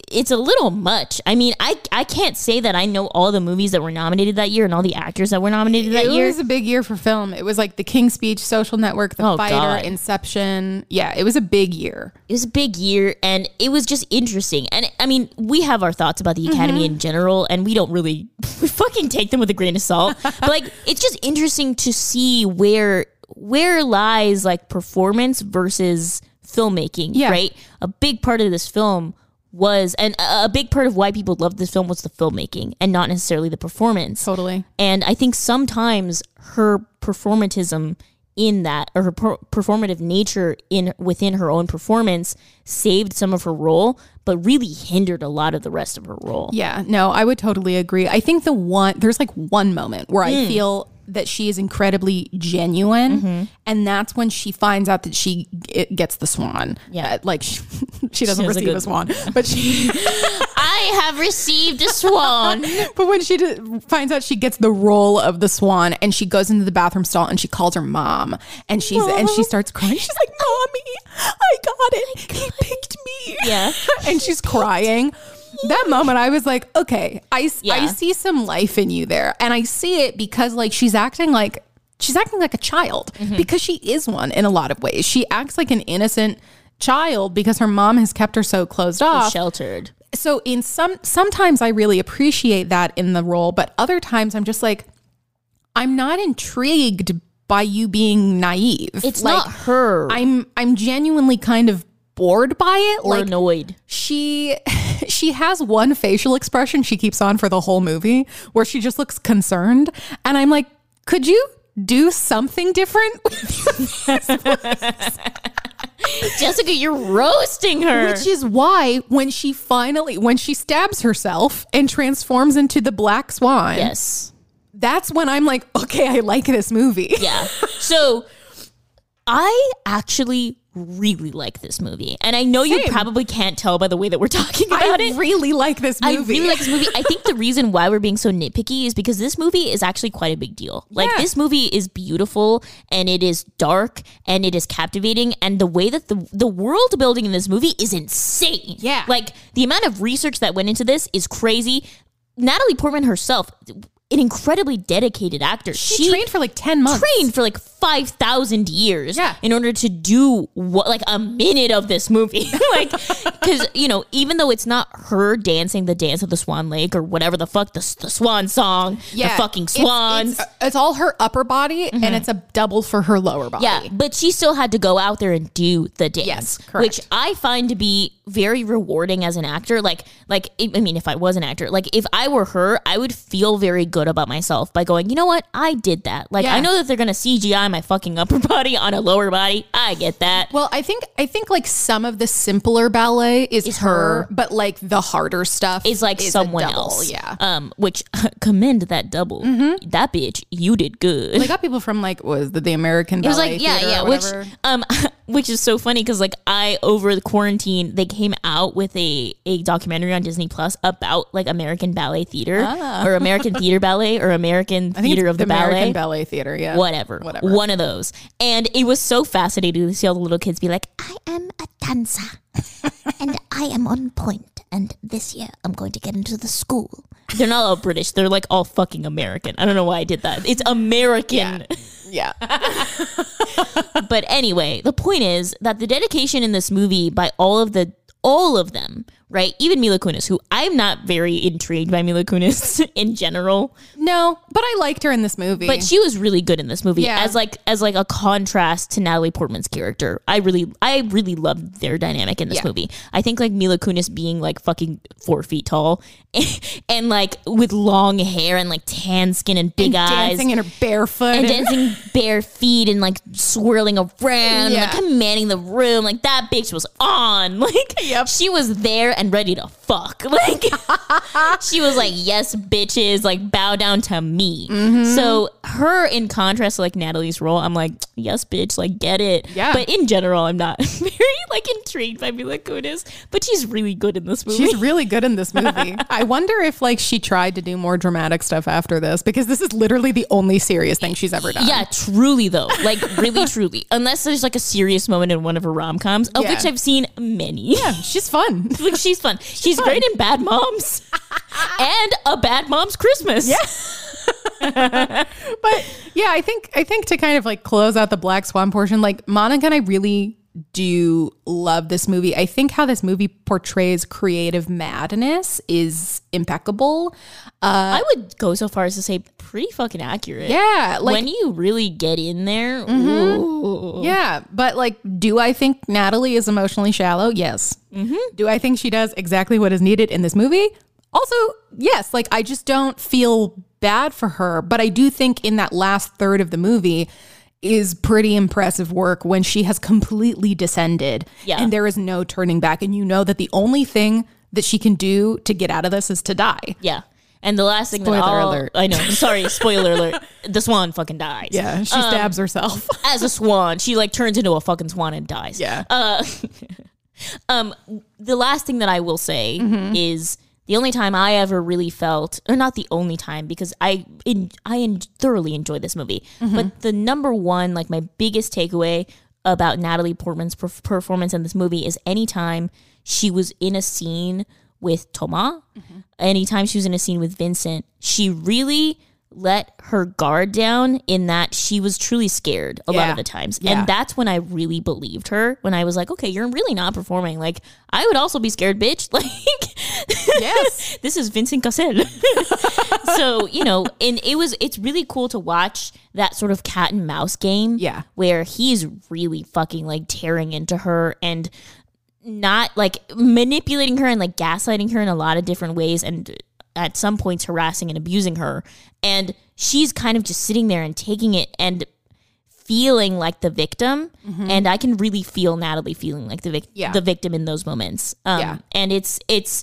it's a little much. I mean, I can't say that I know all the movies that were nominated that year and all the actors that were nominated that year. It was a big year for film. It was like The King's Speech, Social Network, The Fighter, God. Inception. Yeah, it was a big year. It was a big year, and it was just interesting. And I mean, we have our thoughts about the Academy in general, and we don't really, we fucking take them with a grain of salt. But like, it's just interesting to see where lies like performance versus filmmaking, right? A big part of this film was, and a big part of why people loved this film was the filmmaking and not necessarily the performance. Totally. And I think sometimes her performatism in that, or her performative nature within her own performance saved some of her role, but really hindered a lot of the rest of her role. Yeah, no, I would totally agree. I think there's like one moment where I feel that she is incredibly genuine, and that's when she finds out that she gets the swan. Yeah, like she doesn't receive a swan, but she I have received a swan. But when she finds out she gets the role of the swan, and she goes into the bathroom stall and she calls her mom, and she starts crying. She's like, "Mommy, I got it. He picked me." Yeah, and she's crying. That moment, I was like, okay, I see some life in you there. And I see it because like she's acting like a child, because she is one in a lot of ways. She acts like an innocent child because her mom has kept her so closed off. Sheltered. So in sometimes I really appreciate that in the role, but other times I'm just like, I'm not intrigued by you being naive. It's like, not her. I'm genuinely kind of bored by it, or like, annoyed. She has one facial expression she keeps on for the whole movie where she just looks concerned, and I'm like, could you do something different? Jessica, you're roasting her. Which is why when she stabs herself and transforms into the black swan, yes, that's when I'm like, okay, I like this movie. Yeah. So I actually really like this movie, and I know you probably can't tell by the way that we're talking about it. I really like this movie. I think the reason why we're being so nitpicky is because this movie is actually quite a big deal. Like, this movie is beautiful, and it is dark, and it is captivating, and the way that the world building in this movie is insane. Yeah. Like, the amount of research that went into this is crazy. Natalie Portman herself, an incredibly dedicated actor. She trained for like 10 months. Trained for like 5,000 years in order to do like a minute of this movie. Like, because, you know, even though it's not her dancing the dance of the Swan Lake or whatever the fuck, the swan song, the fucking swans. It's all her upper body, and it's a double for her lower body. Yeah, but she still had to go out there and do the dance. Yes, correct. Which I find to be very rewarding as an actor. Like, I mean, if I was an actor, like if I were her, I would feel very good about myself by going, you know what? I did that. Like, I know that they're going to CGI my fucking upper body on a lower body. I get that. Well, I think like some of the simpler ballet is her, but like the harder stuff is like someone else. Yeah. Which commend that double. That bitch, you did good. They got people from like, was the American Ballet? It was like, which is so funny because like over the quarantine, they came out with a documentary on Disney Plus about like American ballet theater or American theater ballet or American theater of the ballet. American Ballet Theater, yeah. Whatever. One of those. And it was so fascinating to see all the little kids be like, I am a dancer and I am on point. And this year I'm going to get into the school. They're not all British. They're like all fucking American. I don't know why I did that. It's American. Yeah. But anyway, the point is that the dedication in this movie by all of them, right? Even Mila Kunis, who I'm not very intrigued by Mila Kunis in general. No, but I liked her in this movie. But she was really good in this movie as like a contrast to Natalie Portman's character. I really loved their dynamic in this movie. I think like Mila Kunis being like fucking 4 feet tall and like with long hair and like tan skin and big eyes. Dancing in her barefoot. And dancing bare feet and like swirling around and like commanding the room. Like that bitch was on. Like she was there and ready to fuck. Like she was like, yes, bitches, like bow down to me. So her, in contrast to like Natalie's role, I'm like, yes, bitch, like get it. Yeah. But in general, I'm not very like intrigued by Mila Kunis, but she's really good in this movie. She's really good in this movie. I wonder if like she tried to do more dramatic stuff after this, because this is literally the only serious thing she's ever done. Yeah, truly though. Like really truly. Unless there's like a serious moment in one of her rom-coms, of which I've seen many. Yeah. she's fun. Like, she's fun. She's great in Bad Moms and A Bad Mom's Christmas. Yeah. But yeah, I think to kind of like close out the Black Swan portion, like Monica and I really do love this movie. I think how this movie portrays creative madness is impeccable. I would go so far as to say pretty fucking accurate. Yeah. Like, when you really get in there. Ooh. yeah. But like, do I think Natalie is emotionally shallow? Yes. Do I think she does exactly what is needed in this movie? Also, yes. Like, I just don't feel bad for her. But I do think in that last third of the movie is pretty impressive work when she has completely descended and there is no turning back. And you know that the only thing that she can do to get out of this is to die. Yeah. And the last thing Spoiler alert. I know. Sorry, spoiler alert. The swan fucking dies. Yeah, she stabs herself. As a swan. She like turns into a fucking swan and dies. Yeah. The last thing that I will say is the only time I ever really felt, or not the only time, because I thoroughly enjoyed this movie, but the number one, like my biggest takeaway about Natalie Portman's performance in this movie is anytime she was in a scene with Thomas, anytime she was in a scene with Vincent, she really let her guard down in that she was truly scared a lot of the times. Yeah. And that's when I really believed her, when I was like, okay, you're really not performing. Like, I would also be scared, bitch. Like, Yes. this is Vincent Cassel. So, you know, and it's really cool to watch that sort of cat and mouse game. Yeah. Where he's really fucking like tearing into her and not like manipulating her and like gaslighting her in a lot of different ways, and at some points harassing and abusing her. And she's kind of just sitting there and taking it and feeling like the victim. And I can really feel Natalie feeling like the victim in those moments. And it's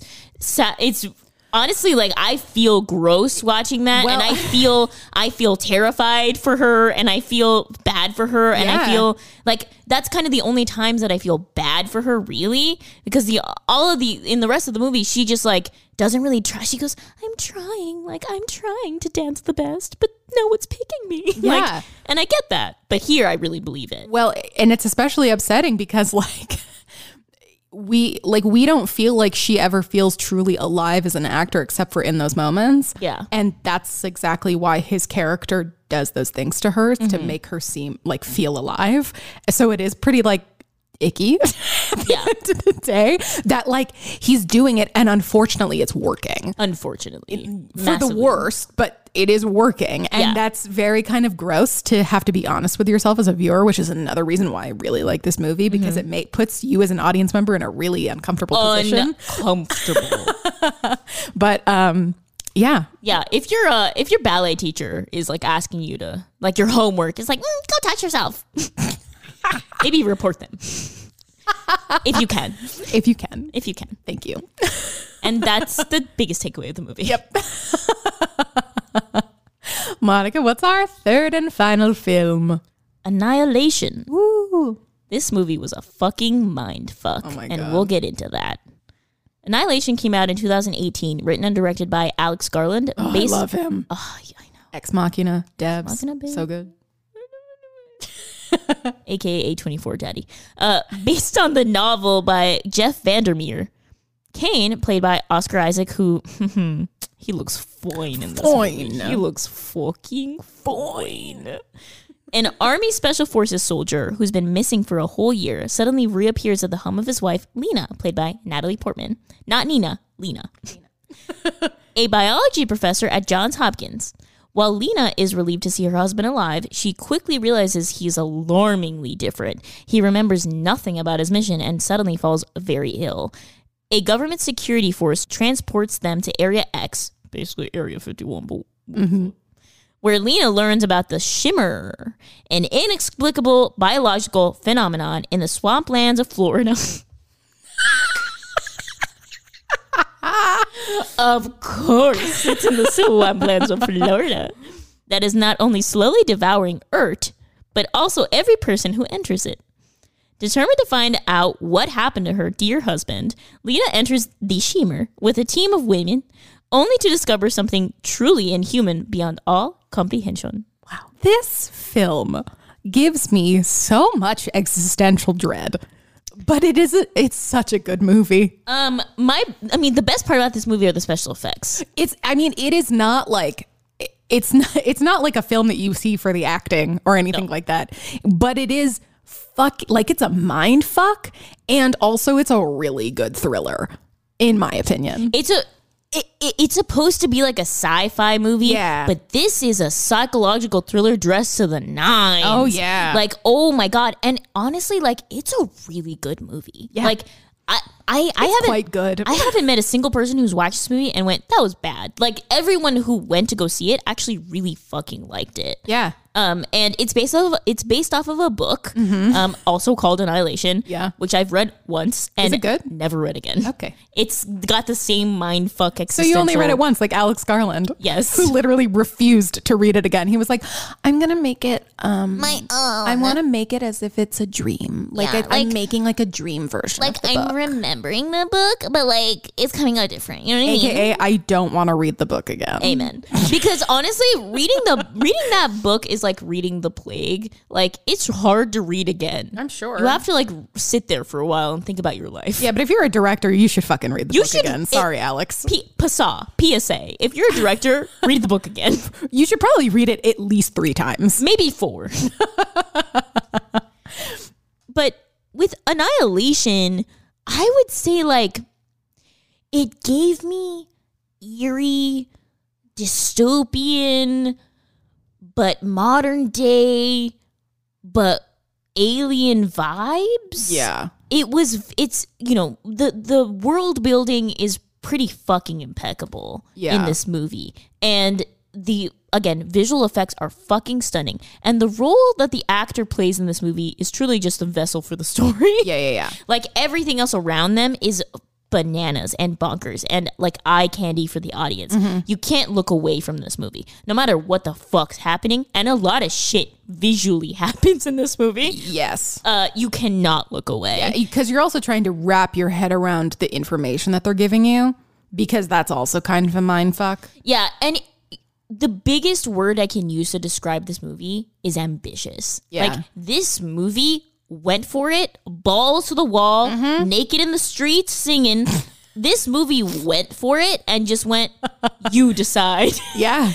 honestly, like, I feel gross watching that, and I feel terrified for her, and I feel bad for her, and I feel like that's kind of the only times that I feel bad for her, really, because in the rest of the movie, she just like doesn't really try. She goes, I'm trying to dance the best, but no one's picking me. Yeah. Like, and I get that, but here I really believe it. Well, and it's especially upsetting because like we don't feel like she ever feels truly alive as an actor except for in those moments. Yeah. And that's exactly why his character does those things to her, to make her seem like feel alive. So it is pretty like icky at the end of the day that like he's doing it, and unfortunately it's working. Unfortunately. For Massively. the worst, but it is working. And that's very kind of gross to have to be honest with yourself as a viewer, which is another reason why I really like this movie, because it puts you as an audience member in a really uncomfortable position. Uncomfortable. But yeah. Yeah, if your ballet teacher is like asking you to, like, your homework is like, go touch yourself. Maybe report them. If you can. If you can. If you can. Thank you. And that's the biggest takeaway of the movie. Yep. Monica, what's our third and final film? Annihilation. Woo. This movie was a fucking mind fuck. Oh my and God. we'll get into that. Annihilation came out in 2018, written and directed by Alex Garland. Oh, I love him. Oh, yeah, I know. Ex Machina, Debs. Machina, baby. So good. AKA A24 Daddy. Based on the novel by Jeff Vandermeer. Kane, played by Oscar Isaac, who he looks fine in this movie. He looks fucking fine. An Army Special Forces soldier who's been missing for a whole year suddenly reappears at the home of his wife, Lena, played by Natalie Portman. Not Nina, Lena. A biology professor at Johns Hopkins. While Lena is relieved to see her husband alive, she quickly realizes he's alarmingly different. He remembers nothing about his mission and suddenly falls very ill. A government security force transports them to Area X, basically Area 51, where Lena learns about the Shimmer, an inexplicable biological phenomenon in the swamplands of Florida. Of course, it's in the swamplands of Florida. That is not only slowly devouring Earth, but also every person who enters it. Determined to find out what happened to her dear husband, Lena enters the Shimmer with a team of women, only to discover something truly inhuman beyond all comprehension. Wow. This film gives me so much existential dread. But it's such a good movie. The best part about this movie are the special effects. It is not like it's not like a film that you see for the acting or anything like that. But it is it's a mind fuck, and also it's a really good thriller, in my opinion. It's supposed to be like a sci-fi movie, but this is a psychological thriller dressed to the nines. Oh yeah, like, oh my god. And honestly, like, it's a really good movie. Yeah. Like, I haven't quite good. I haven't met a single person who's watched this movie and went, that was bad. Like, everyone who went to go see it actually really fucking liked it. Yeah. And it's based off of a book, also called Annihilation. Yeah. Which I've read once and Is it good? never read again. Okay. It's got the same mindfuck So existential. you only read it once, like Alex Garland. Yes. Who literally refused to read it again. He was like, I'm going to make it, My own. I want to make it as if it's a dream. I'm making like a dream version of the book. I'm remembering the book, but like it's coming out different. You know what I mean? AKA, I don't want to read the book again. Amen. Because honestly, reading that book is like reading The Plague. Like, it's hard to read again. I'm sure. You have to like sit there for a while and think about your life. Yeah, but if you're a director, you should fucking read the book again. Sorry, Alex. PSA. If you're a director, read the book again. You should probably read it at least 3 times. Maybe 4. But with Annihilation, I would say like it gave me eerie, dystopian, but modern day, but alien vibes. Yeah. It's the world building is pretty fucking impeccable in this movie. And again, visual effects are fucking stunning. And the role that the actor plays in this movie is truly just a vessel for the story. Yeah. Like, everything else around them is bananas and bonkers and like eye candy for the audience. You can't look away from this movie, no matter what the fuck's happening. And a lot of shit visually happens in this movie. Yes. You cannot look away. Yeah, because you're also trying to wrap your head around the information that they're giving you, because that's also kind of a mind fuck. Yeah, and the biggest word I can use to describe this movie is ambitious. Yeah. Like, this movie went for it, balls to the wall, naked in the streets, singing. This movie went for it and just went, you decide. Yeah.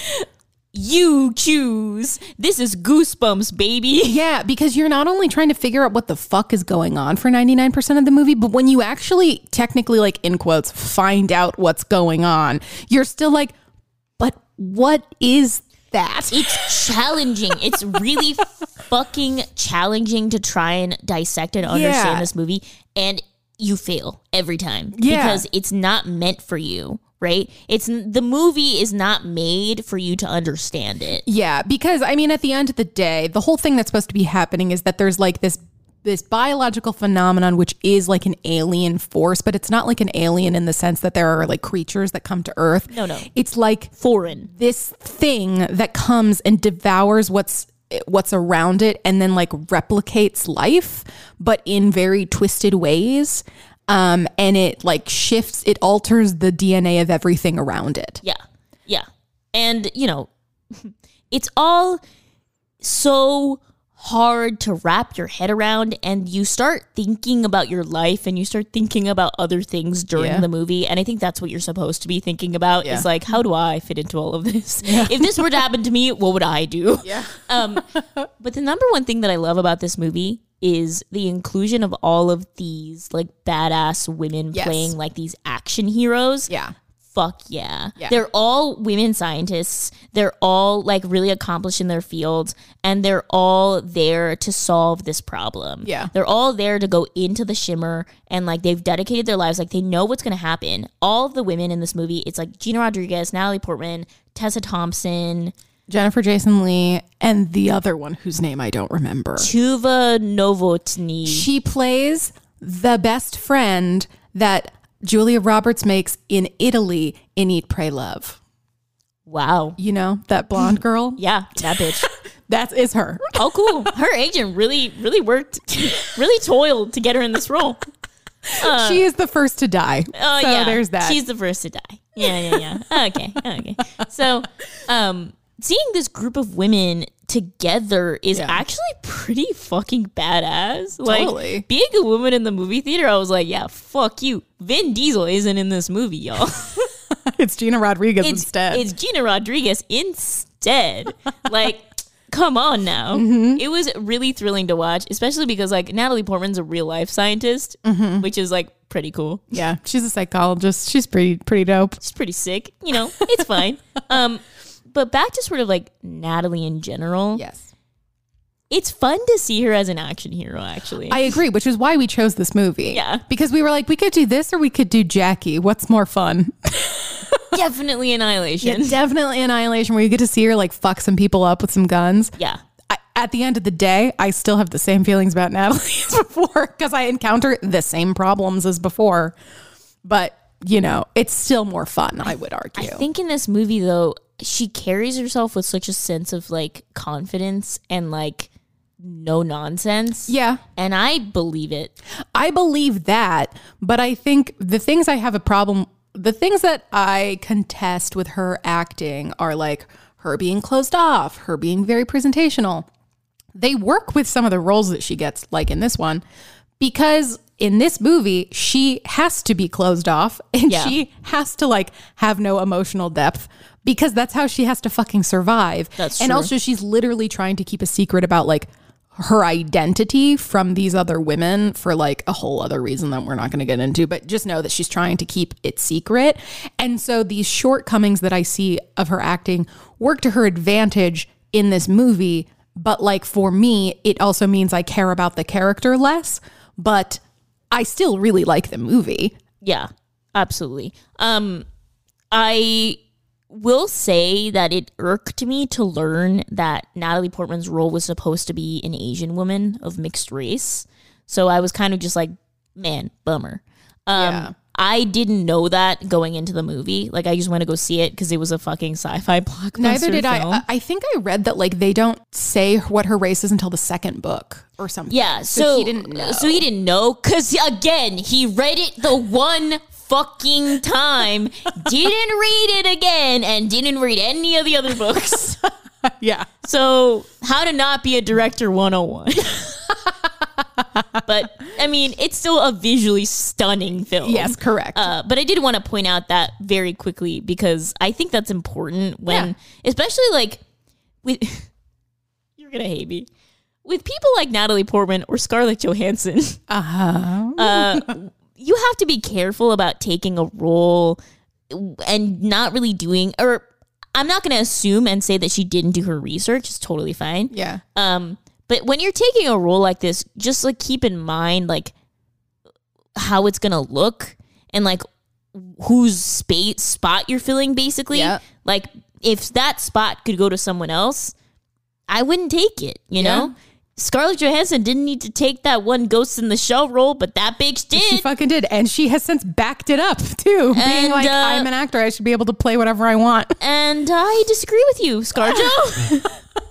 You choose. This is Goosebumps, baby. Yeah, because you're not only trying to figure out what the fuck is going on for 99% of the movie, but when you actually technically, like, in quotes, find out what's going on, you're still like, but what is that? It's challenging. It's really fucking challenging to try and dissect and understand this movie. And you fail every time because it's not meant for you. Right? The movie is not made for you to understand it. Yeah, because I mean, at the end of the day, the whole thing that's supposed to be happening is that there's like this biological phenomenon, which is like an alien force, but it's not like an alien in the sense that there are like creatures that come to Earth. No. It's like foreign. This thing that comes and devours what's around it and then like replicates life, but in very twisted ways. And it like shifts, it alters the DNA of everything around it. Yeah. And, it's all so hard to wrap your head around, and you start thinking about your life and you start thinking about other things during the movie. And I think that's what you're supposed to be thinking about is like, how do I fit into all of this? Yeah. If this were to happen to me, what would I do? Yeah. But the number one thing that I love about this movie is the inclusion of all of these like badass women playing like these action heroes. Yeah. Fuck yeah. They're all women scientists. They're all like really accomplished in their fields, and they're all there to solve this problem. Yeah. They're all there to go into the shimmer, and like they've dedicated their lives. Like, they know what's going to happen. All of the women in this movie, it's like Gina Rodriguez, Natalie Portman, Tessa Thompson, Jennifer Jason Leigh, and the other one whose name I don't remember. Tuva Novotny. She plays the best friend that Julia Roberts makes in Italy in Eat, Pray, Love. Wow. You know, that blonde girl? Yeah, that bitch. That is her. Oh, cool. Her agent really worked, really toiled to get her in this role. She is the first to die. Oh, so there's that. She's the first to die. Yeah. Okay. So, seeing this group of women together is actually pretty fucking badass. Totally. Like, being a woman in the movie theater, I was like, yeah, fuck you. Vin Diesel isn't in this movie, y'all. It's Gina Rodriguez instead. It's Gina Rodriguez instead. Like, come on now. It was really thrilling to watch, especially because like Natalie Portman's a real life scientist, which is like pretty cool. Yeah, she's a psychologist. She's pretty dope. She's pretty sick. You know, it's fine. But back to sort of like Natalie in general. Yes. It's fun to see her as an action hero, actually. I agree, which is why we chose this movie. Yeah. Because we were like, we could do this or we could do Jackie. What's more fun? Definitely Annihilation. Yeah, definitely Annihilation, where you get to see her like fuck some people up with some guns. Yeah. At the end of the day, I still have the same feelings about Natalie as before because I encounter the same problems as before. But, you know, it's still more fun, I would argue. I think in this movie, though, she carries herself with such a sense of like confidence and like no nonsense. Yeah. And I believe it. I believe that, but I think the things that I contest with her acting are like her being closed off, her being very presentational. They work with some of the roles that she gets, like in this one, because in this movie, she has to be closed off and she has to like have no emotional depth because that's how she has to fucking survive. That's and true. also she's literally trying to keep a secret about like her identity from these other women for like a whole other reason that we're not going to get into, but just know that she's trying to keep it secret. And so these shortcomings that I see of her acting work to her advantage in this movie. But like for me, it also means I care about the character less, but I still really like the movie. Yeah, absolutely. I will say that it irked me to learn that Natalie Portman's role was supposed to be an Asian woman of mixed race. So I was kind of just like, man, bummer. I didn't know that going into the movie. Like, I just went to go see it because it was a fucking sci-fi blockbuster. Neither did film. I think I read that like they don't say what her race is until the second book or something. Yeah, so he didn't know. So he didn't know because, again, he read it the one fucking time, didn't read it again, and didn't read any of the other books. Yeah. So how to not be a director 101. But, I mean, it's still a visually stunning film. Yes, correct. But I did want to point out that very quickly because I think that's important when, especially like with, you're going to hate me, with people like Natalie Portman or Scarlett Johansson, you have to be careful about taking a role and not really doing, or I'm not going to assume and say that she didn't do her research. It's totally fine. Yeah. But when you're taking a role like this, just like keep in mind like how it's gonna look and like whose spot you're filling, basically. Yeah. Like if that spot could go to someone else, I wouldn't take it, you know? Scarlett Johansson didn't need to take that one Ghost in the Shell role, but that bitch did. She fucking did. And she has since backed it up too. Being like, I'm an actor. I should be able to play whatever I want. And I disagree with you, ScarJo.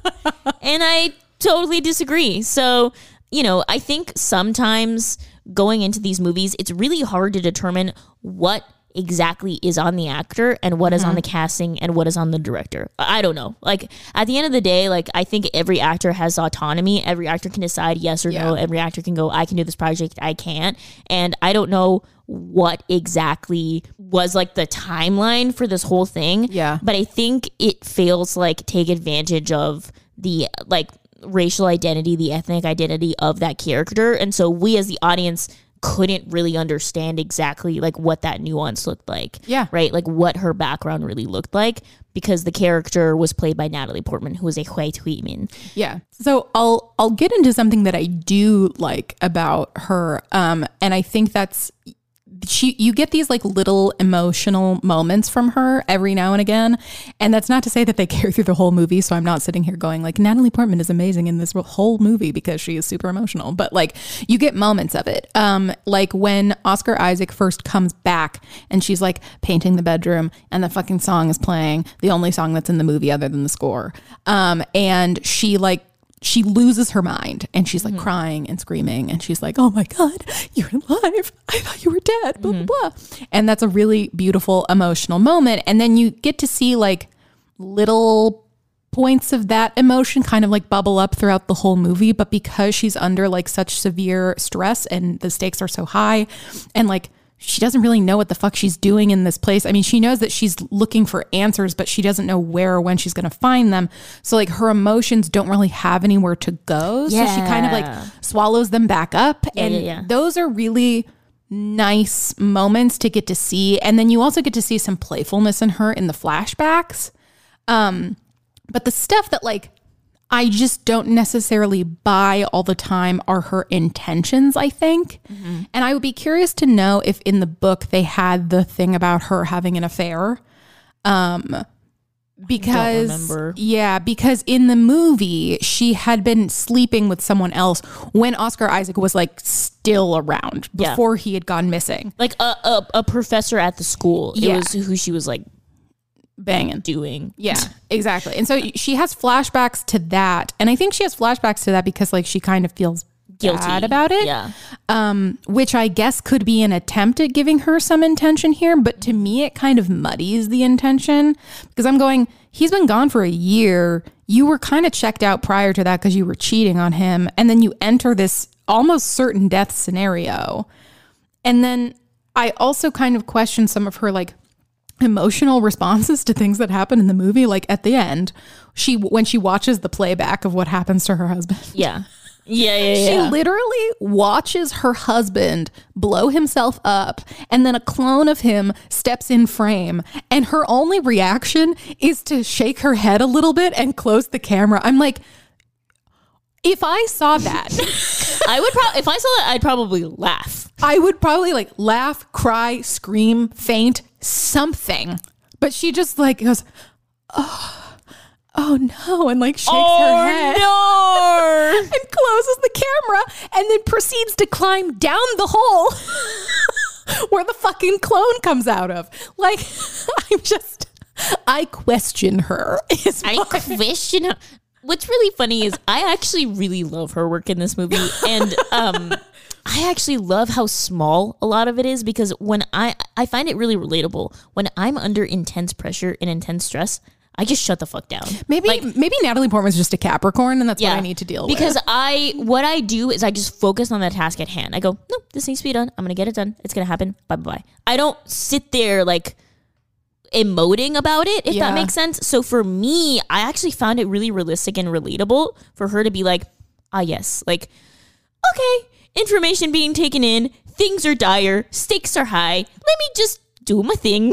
And I totally disagree. So, you know, I think sometimes going into these movies, it's really hard to determine what exactly is on the actor and what is on the casting and what is on the director. I don't know. Like at the end of the day, like I think every actor has autonomy. Every actor can decide yes or no. Every actor can go, I can do this project, I can't. And I don't know what exactly was like the timeline for this whole thing. Yeah. But I think it fails to like take advantage of the like racial identity, the ethnic identity of that character. And so we as the audience couldn't really understand exactly like what that nuance looked like. Yeah. Right? Like what her background really looked like because the character was played by Natalie Portman, who is a white woman. Yeah. So I'll get into something that I do like about her. And I think that's you get these like little emotional moments from her every now and again. And that's not to say that they carry through the whole movie. So I'm not sitting here going like Natalie Portman is amazing in this whole movie because she is super emotional, but like you get moments of it. Like when Oscar Isaac first comes back and she's like painting the bedroom and the fucking song is playing, the only song that's in the movie other than the score. And she loses her mind and she's like crying and screaming and she's like, oh my God, you're alive. I thought you were dead, blah, blah, blah. And that's a really beautiful emotional moment. And then you get to see like little points of that emotion kind of like bubble up throughout the whole movie, but because she's under like such severe stress and the stakes are so high and like she doesn't really know what the fuck she's doing in this place. I mean, she knows that she's looking for answers, but she doesn't know where or when she's going to find them. So like her emotions don't really have anywhere to go. So she kind of like swallows them back up. And those are really nice moments to get to see. And then you also get to see some playfulness in her in the flashbacks. But the stuff that like I just don't necessarily buy all the time are her intentions, I think. Mm-hmm. And I would be curious to know if in the book they had the thing about her having an affair. Because in the movie she had been sleeping with someone else when Oscar Isaac was like still around before he had gone missing. Like a professor at the school. It was who she was like banging. Doing. Yeah, exactly. And so she has flashbacks to that. And I think she has flashbacks to that because like she kind of feels guilty bad about it. Yeah. Which I guess could be an attempt at giving her some intention here. But to me, it kind of muddies the intention because I'm going, he's been gone for a year. You were kind of checked out prior to that because you were cheating on him. And then you enter this almost certain death scenario. And then I also kind of question some of her like emotional responses to things that happen in the movie. Like at the end, when she watches the playback of what happens to her husband. Yeah. She literally watches her husband blow himself up and then a clone of him steps in frame and her only reaction is to shake her head a little bit and close the camera. I'm like, if I saw that, if I saw that, I'd probably laugh. I would probably like laugh, cry, scream, faint, something. But she just like goes, oh no, and like shakes her head. No. And closes the camera and then proceeds to climb down the hole where the fucking clone comes out of. Like, I question her. Question her. What's really funny is I actually really love her work in this movie. And I actually love how small a lot of it is because when I find it really relatable. When I'm under intense pressure and intense stress, I just shut the fuck down. Maybe Natalie Portman's just a Capricorn and that's what I need to deal with. Because what I do is I just focus on the task at hand. I go, no, this needs to be done. I'm going to get it done. It's going to happen. Bye. I don't sit there like emoting about it, if that makes sense. So for me, I actually found it really realistic and relatable for her to be like, yes, like, okay, information being taken in, things are dire, stakes are high. Let me just do my thing.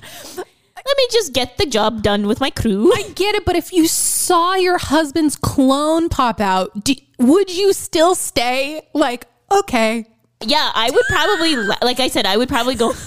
Let me just get the job done with my crew. I get it, but if you saw your husband's clone pop out, would you still stay? Like, okay. Yeah, I would probably, like I said, I would probably go,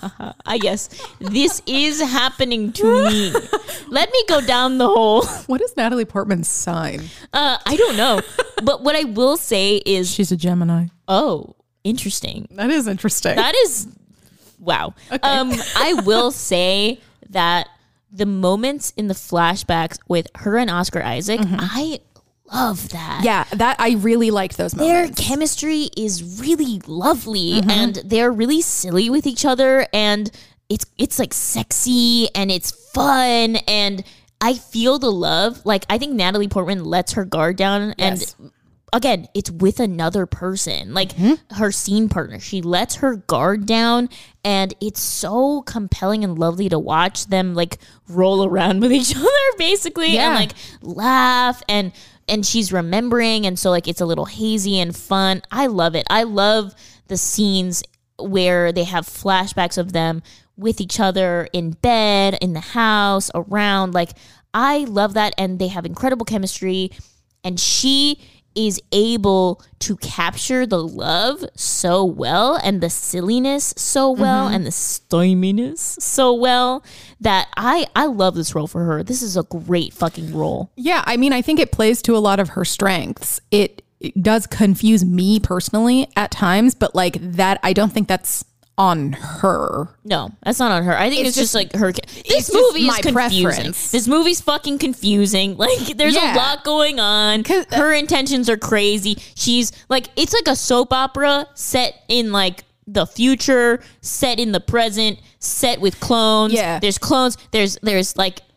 yes, this is happening to me. Let me go down the hole. What is Natalie Portman's sign? I don't know. But what I will say is... She's a Gemini. Oh, interesting. That is interesting. That is... Wow. Okay. I will say that the moments in the flashbacks with her and Oscar Isaac, I love that. Yeah, that I really liked those moments. Their chemistry is really lovely and they're really silly with each other and it's like sexy and it's fun and I feel the love. Like I think Natalie Portman lets her guard down and again, it's with another person, like her scene partner. She lets her guard down and it's so compelling and lovely to watch them like roll around with each other basically and like laugh and she's remembering. And so like, it's a little hazy and fun. I love it. I love the scenes where they have flashbacks of them with each other in bed, in the house, around. Like, I love that. And they have incredible chemistry. And she is able to capture the love so well and the silliness so well and the styminess so well that I love this role for her. This is a great fucking role. Yeah, I mean, I think it plays to a lot of her strengths. It does confuse me personally at times, but like that, I don't think that's on her. No, that's not on her. I think it's just like her. This movie is confusing. Preference. This movie's fucking confusing. Like there's a lot going on. Her intentions are crazy. She's like, it's like a soap opera set in like the future, set in the present, set with clones. Yeah. There's clones. There's like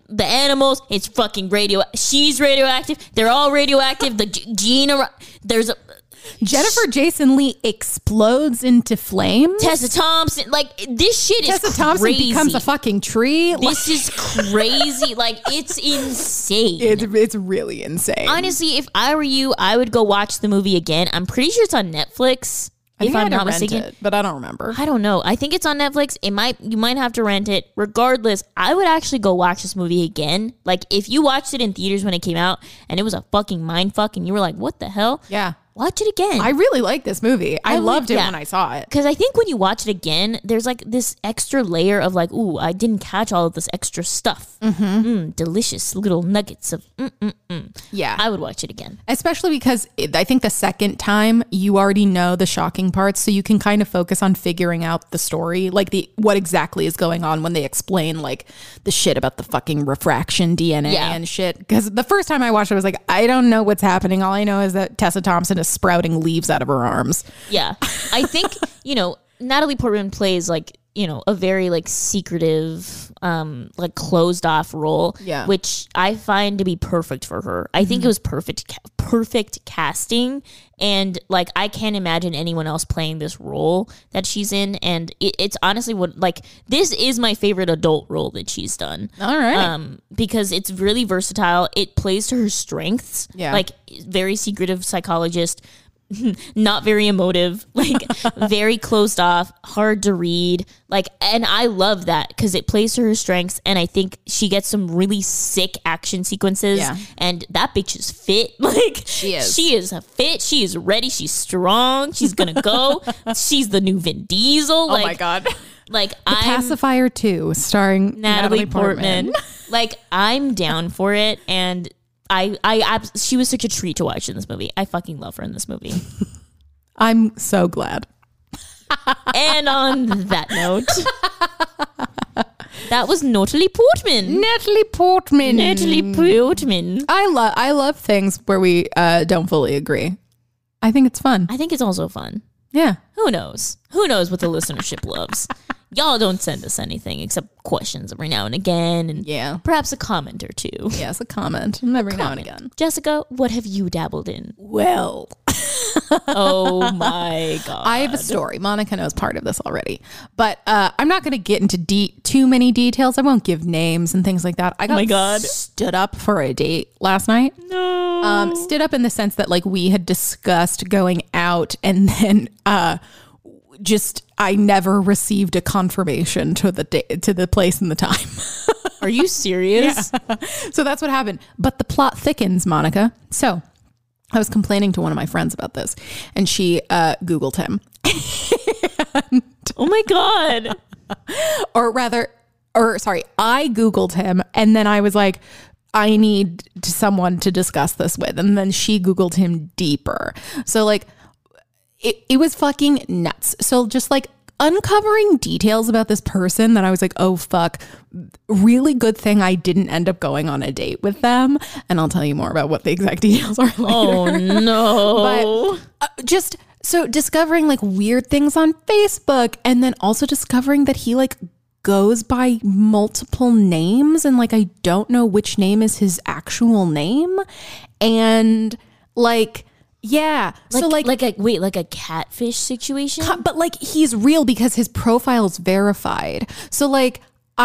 the animals. It's fucking she's radioactive. They're all radioactive. The gene, there's a Jennifer Jason Leigh explodes into flames. Tessa Thompson, like this shit is Tessa Thompson crazy. becomes a fucking tree. This is crazy. Like it's insane. It's really insane. Honestly, if I were you, I would go watch the movie again. I'm pretty sure it's on Netflix. I think if I I'm had to not rent mistaken, it, but I don't remember. I don't know. I think it's on Netflix. You might have to rent it. Regardless, I would actually go watch this movie again. Like if you watched it in theaters when it came out and it was a fucking mindfuck and you were like, what the hell? Yeah. Watch it again. I really like this movie. I loved it yeah. when I saw it. Because I think when you watch it again, there's like this extra layer of like, ooh, I didn't catch all of this extra stuff. Delicious little nuggets of Yeah. I would watch it again. Especially because I think the second time you already know the shocking parts, so you can kind of focus on figuring out the story, like what exactly is going on when they explain like the shit about the fucking refraction DNA and shit. Because the first time I watched it, I was like, I don't know what's happening. All I know is that Tessa Thompson is sprouting leaves out of her arms. Yeah. I think, Natalie Portman plays like, a very like secretive, like closed off role, which I find to be perfect for her. I think it was perfect casting. And like, I can't imagine anyone else playing this role that she's in. And it's honestly this is my favorite adult role that she's done. All right. Because it's really versatile. It plays to her strengths. Yeah. Like very secretive psychologist, not very emotive, like very closed off, hard to read. Like, and I love that because it plays to her strengths. And I think she gets some really sick action sequences. Yeah. And that bitch is fit. Like, she is fit. She is ready. She's strong. She's gonna go. She's the new Vin Diesel. Oh my God. Like, The Pacifier 2, starring Natalie Portman. Like, I'm down for it. And she was such a treat to watch in this movie. I fucking love her in this movie. I'm so glad. And on that note, that was Natalie Portman. Natalie Portman. I love things where we don't fully agree. I think it's fun. I think it's also fun. Yeah. Who knows? Who knows what the listenership loves? Y'all don't send us anything except questions every now and again, and perhaps a comment or two. Yes, a comment every now and again. Jessica, what have you dabbled in? Well, oh my God. I have a story. Monica knows part of this already, but I'm not going to get into too many details. I won't give names and things like that. I got stood up for a date last night. No. Stood up in the sense that like we had discussed going out, and then I never received a confirmation to the place and the time. Are you serious? Yeah. So that's what happened. But the plot thickens, Monica. So I was complaining to one of my friends about this, and she Googled him. Oh my God. I Googled him, and then I was like, I need someone to discuss this with. And then she Googled him deeper. So like, it was fucking nuts. So just like uncovering details about this person that I was like, oh fuck, really good thing I didn't end up going on a date with them. And I'll tell you more about what the exact details are later. Oh no. But just so discovering like weird things on Facebook, and then also discovering that he like goes by multiple names, and like I don't know which name is his actual name. And like, yeah. So like a catfish situation? But like he's real because his profile's verified. So like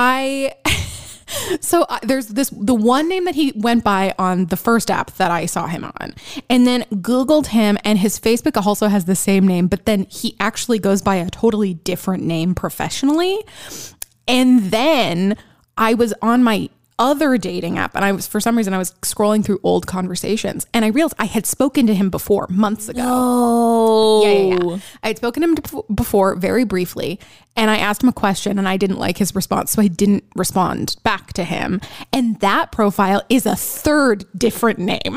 there's the one name that he went by on the first app that I saw him on, and then Googled him, and his Facebook also has the same name, but then he actually goes by a totally different name professionally. And then I was on my other dating app, and for some reason I was scrolling through old conversations, and I realized I had spoken to him before months ago. Oh, yeah. I had spoken to him before very briefly, and I asked him a question, and I didn't like his response, so I didn't respond back to him. And that profile is a third different name.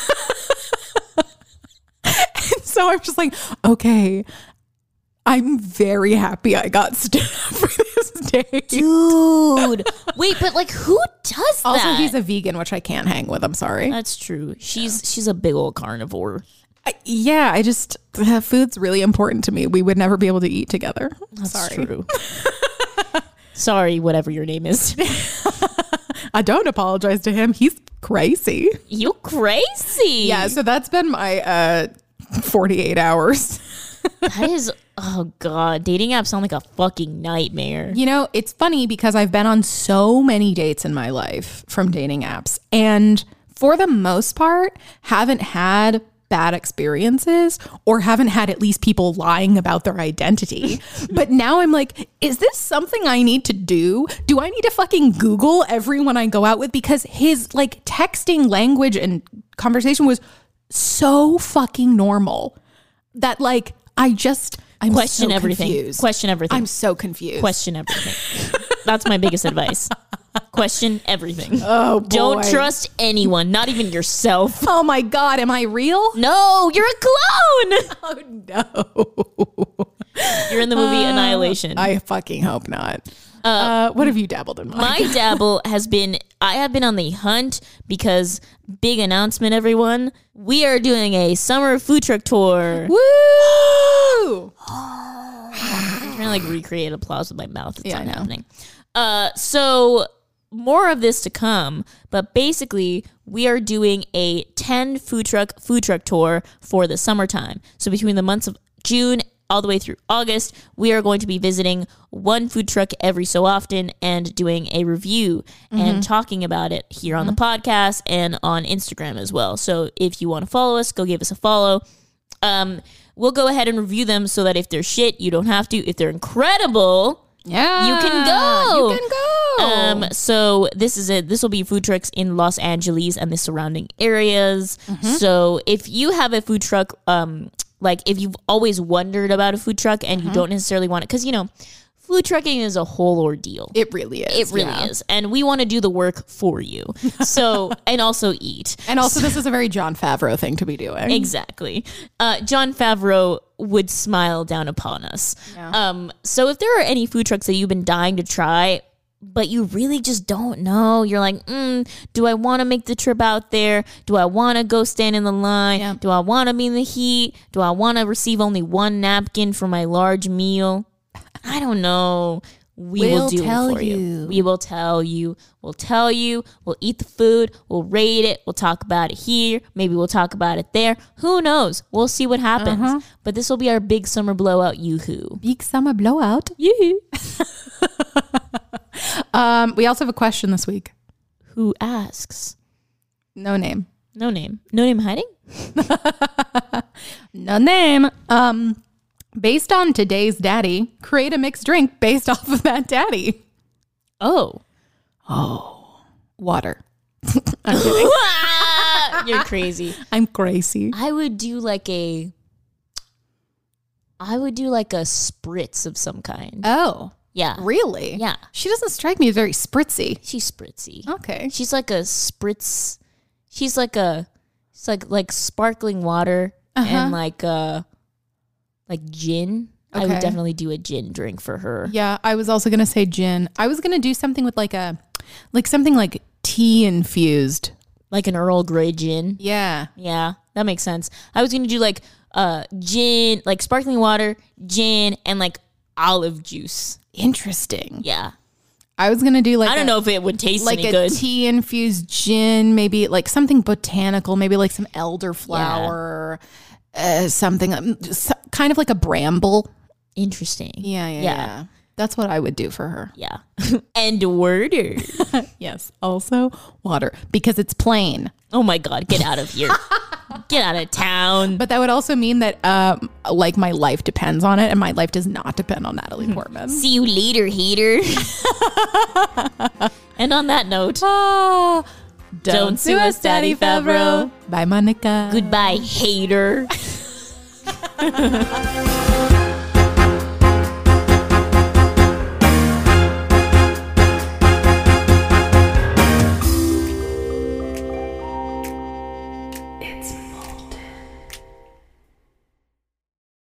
And so I'm just like, okay, I'm very happy I got stood up for this date. Dude. Wait, but like who does that? Also, he's a vegan, which I can't hang with. I'm sorry. That's true. She's a big old carnivore. Food's really important to me. We would never be able to eat together. That's true. Sorry, whatever your name is. I don't apologize to him. He's crazy. You crazy. Yeah, so that's been my 48 hours. That is, oh God, dating apps sound like a fucking nightmare. You know, it's funny because I've been on so many dates in my life from dating apps, and for the most part, haven't had bad experiences or haven't had at least people lying about their identity. But now I'm like, is this something I need to do? Do I need to fucking Google everyone I go out with? Because his like texting language and conversation was so fucking normal that like, I'm Question so everything. confused. Question everything. I'm so confused. Question everything. That's my biggest advice. Question everything. Oh, boy. Don't trust anyone, not even yourself. Oh my God, am I real? No, you're a clone. Oh no. You're in the movie Annihilation. I fucking hope not. What have you dabbled in? My dabble has been, I have been on the hunt because, big announcement, everyone, we are doing a summer food truck tour. Woo! I'm trying to like recreate applause with my mouth. It's Yeah, not I know. happening. So more of this to come, but basically we are doing a 10 food truck tour for the summertime. So between the months of June all the way through August, we are going to be visiting one food truck every so often and doing a review and talking about it here on the podcast and on Instagram as well. So if you want to follow us, go give us a follow. We'll go ahead and review them so that if they're shit, you don't have to. If they're incredible, Yeah. you can go. You can go. So this is it. This will be food trucks in Los Angeles and the surrounding areas. So if you have a food truck, like if you've always wondered about a food truck and you don't necessarily want it, because you know, food trucking is a whole ordeal. It really is. It really is. And we want to do the work for you. So, and also eat. And also, this is a very Jon Favreau thing to be doing. Exactly. Jon Favreau would smile down upon us. Yeah. So if there are any food trucks that you've been dying to try, but you really just don't know, you're like, do I want to make the trip out there? Do I want to go stand in the line? Yeah. Do I want to be in the heat? Do I want to receive only one napkin for my large meal? I don't know. We will do it for you. We will tell you. We'll tell you. We'll eat the food. We'll rate it. We'll talk about it here. Maybe we'll talk about it there. Who knows? We'll see what happens. But this will be our big summer blowout. Yoo-hoo. Big summer blowout. Yoo-hoo. We also have a question this week. Who asks? No name. No name. No name hiding? No name. Based on today's daddy, create a mixed drink based off of that daddy. Oh. Water. I'm kidding. You're crazy. I'm crazy. I would do like a spritz of some kind. Oh, Yeah. really? Yeah. She doesn't strike me as very spritzy. She's spritzy. Okay. She's like a spritz. She's like like sparkling water and like gin. I would Okay. definitely do a gin drink for her. Yeah, I was also gonna say gin. I was gonna do something with something like tea infused. Like an Earl Grey gin. Yeah. Yeah, that makes sense. I was going to do like gin, like sparkling water, gin, and like olive juice. Interesting. Yeah. I was gonna do I don't know if it would taste like any a good. tea infused gin, maybe like something botanical, maybe like some elderflower, something kind of like a bramble. Interesting. Yeah. That's what I would do for her. Yeah. And water. Yes. Also water because it's plain. Oh my God, get out of here. Get out of town. But that would also mean that like my life depends on it, and my life does not depend on Natalie Portman. See you later, hater. And on that note, Don't sue us, Daddy Favreau. Bye, Monica. goodbye, hater.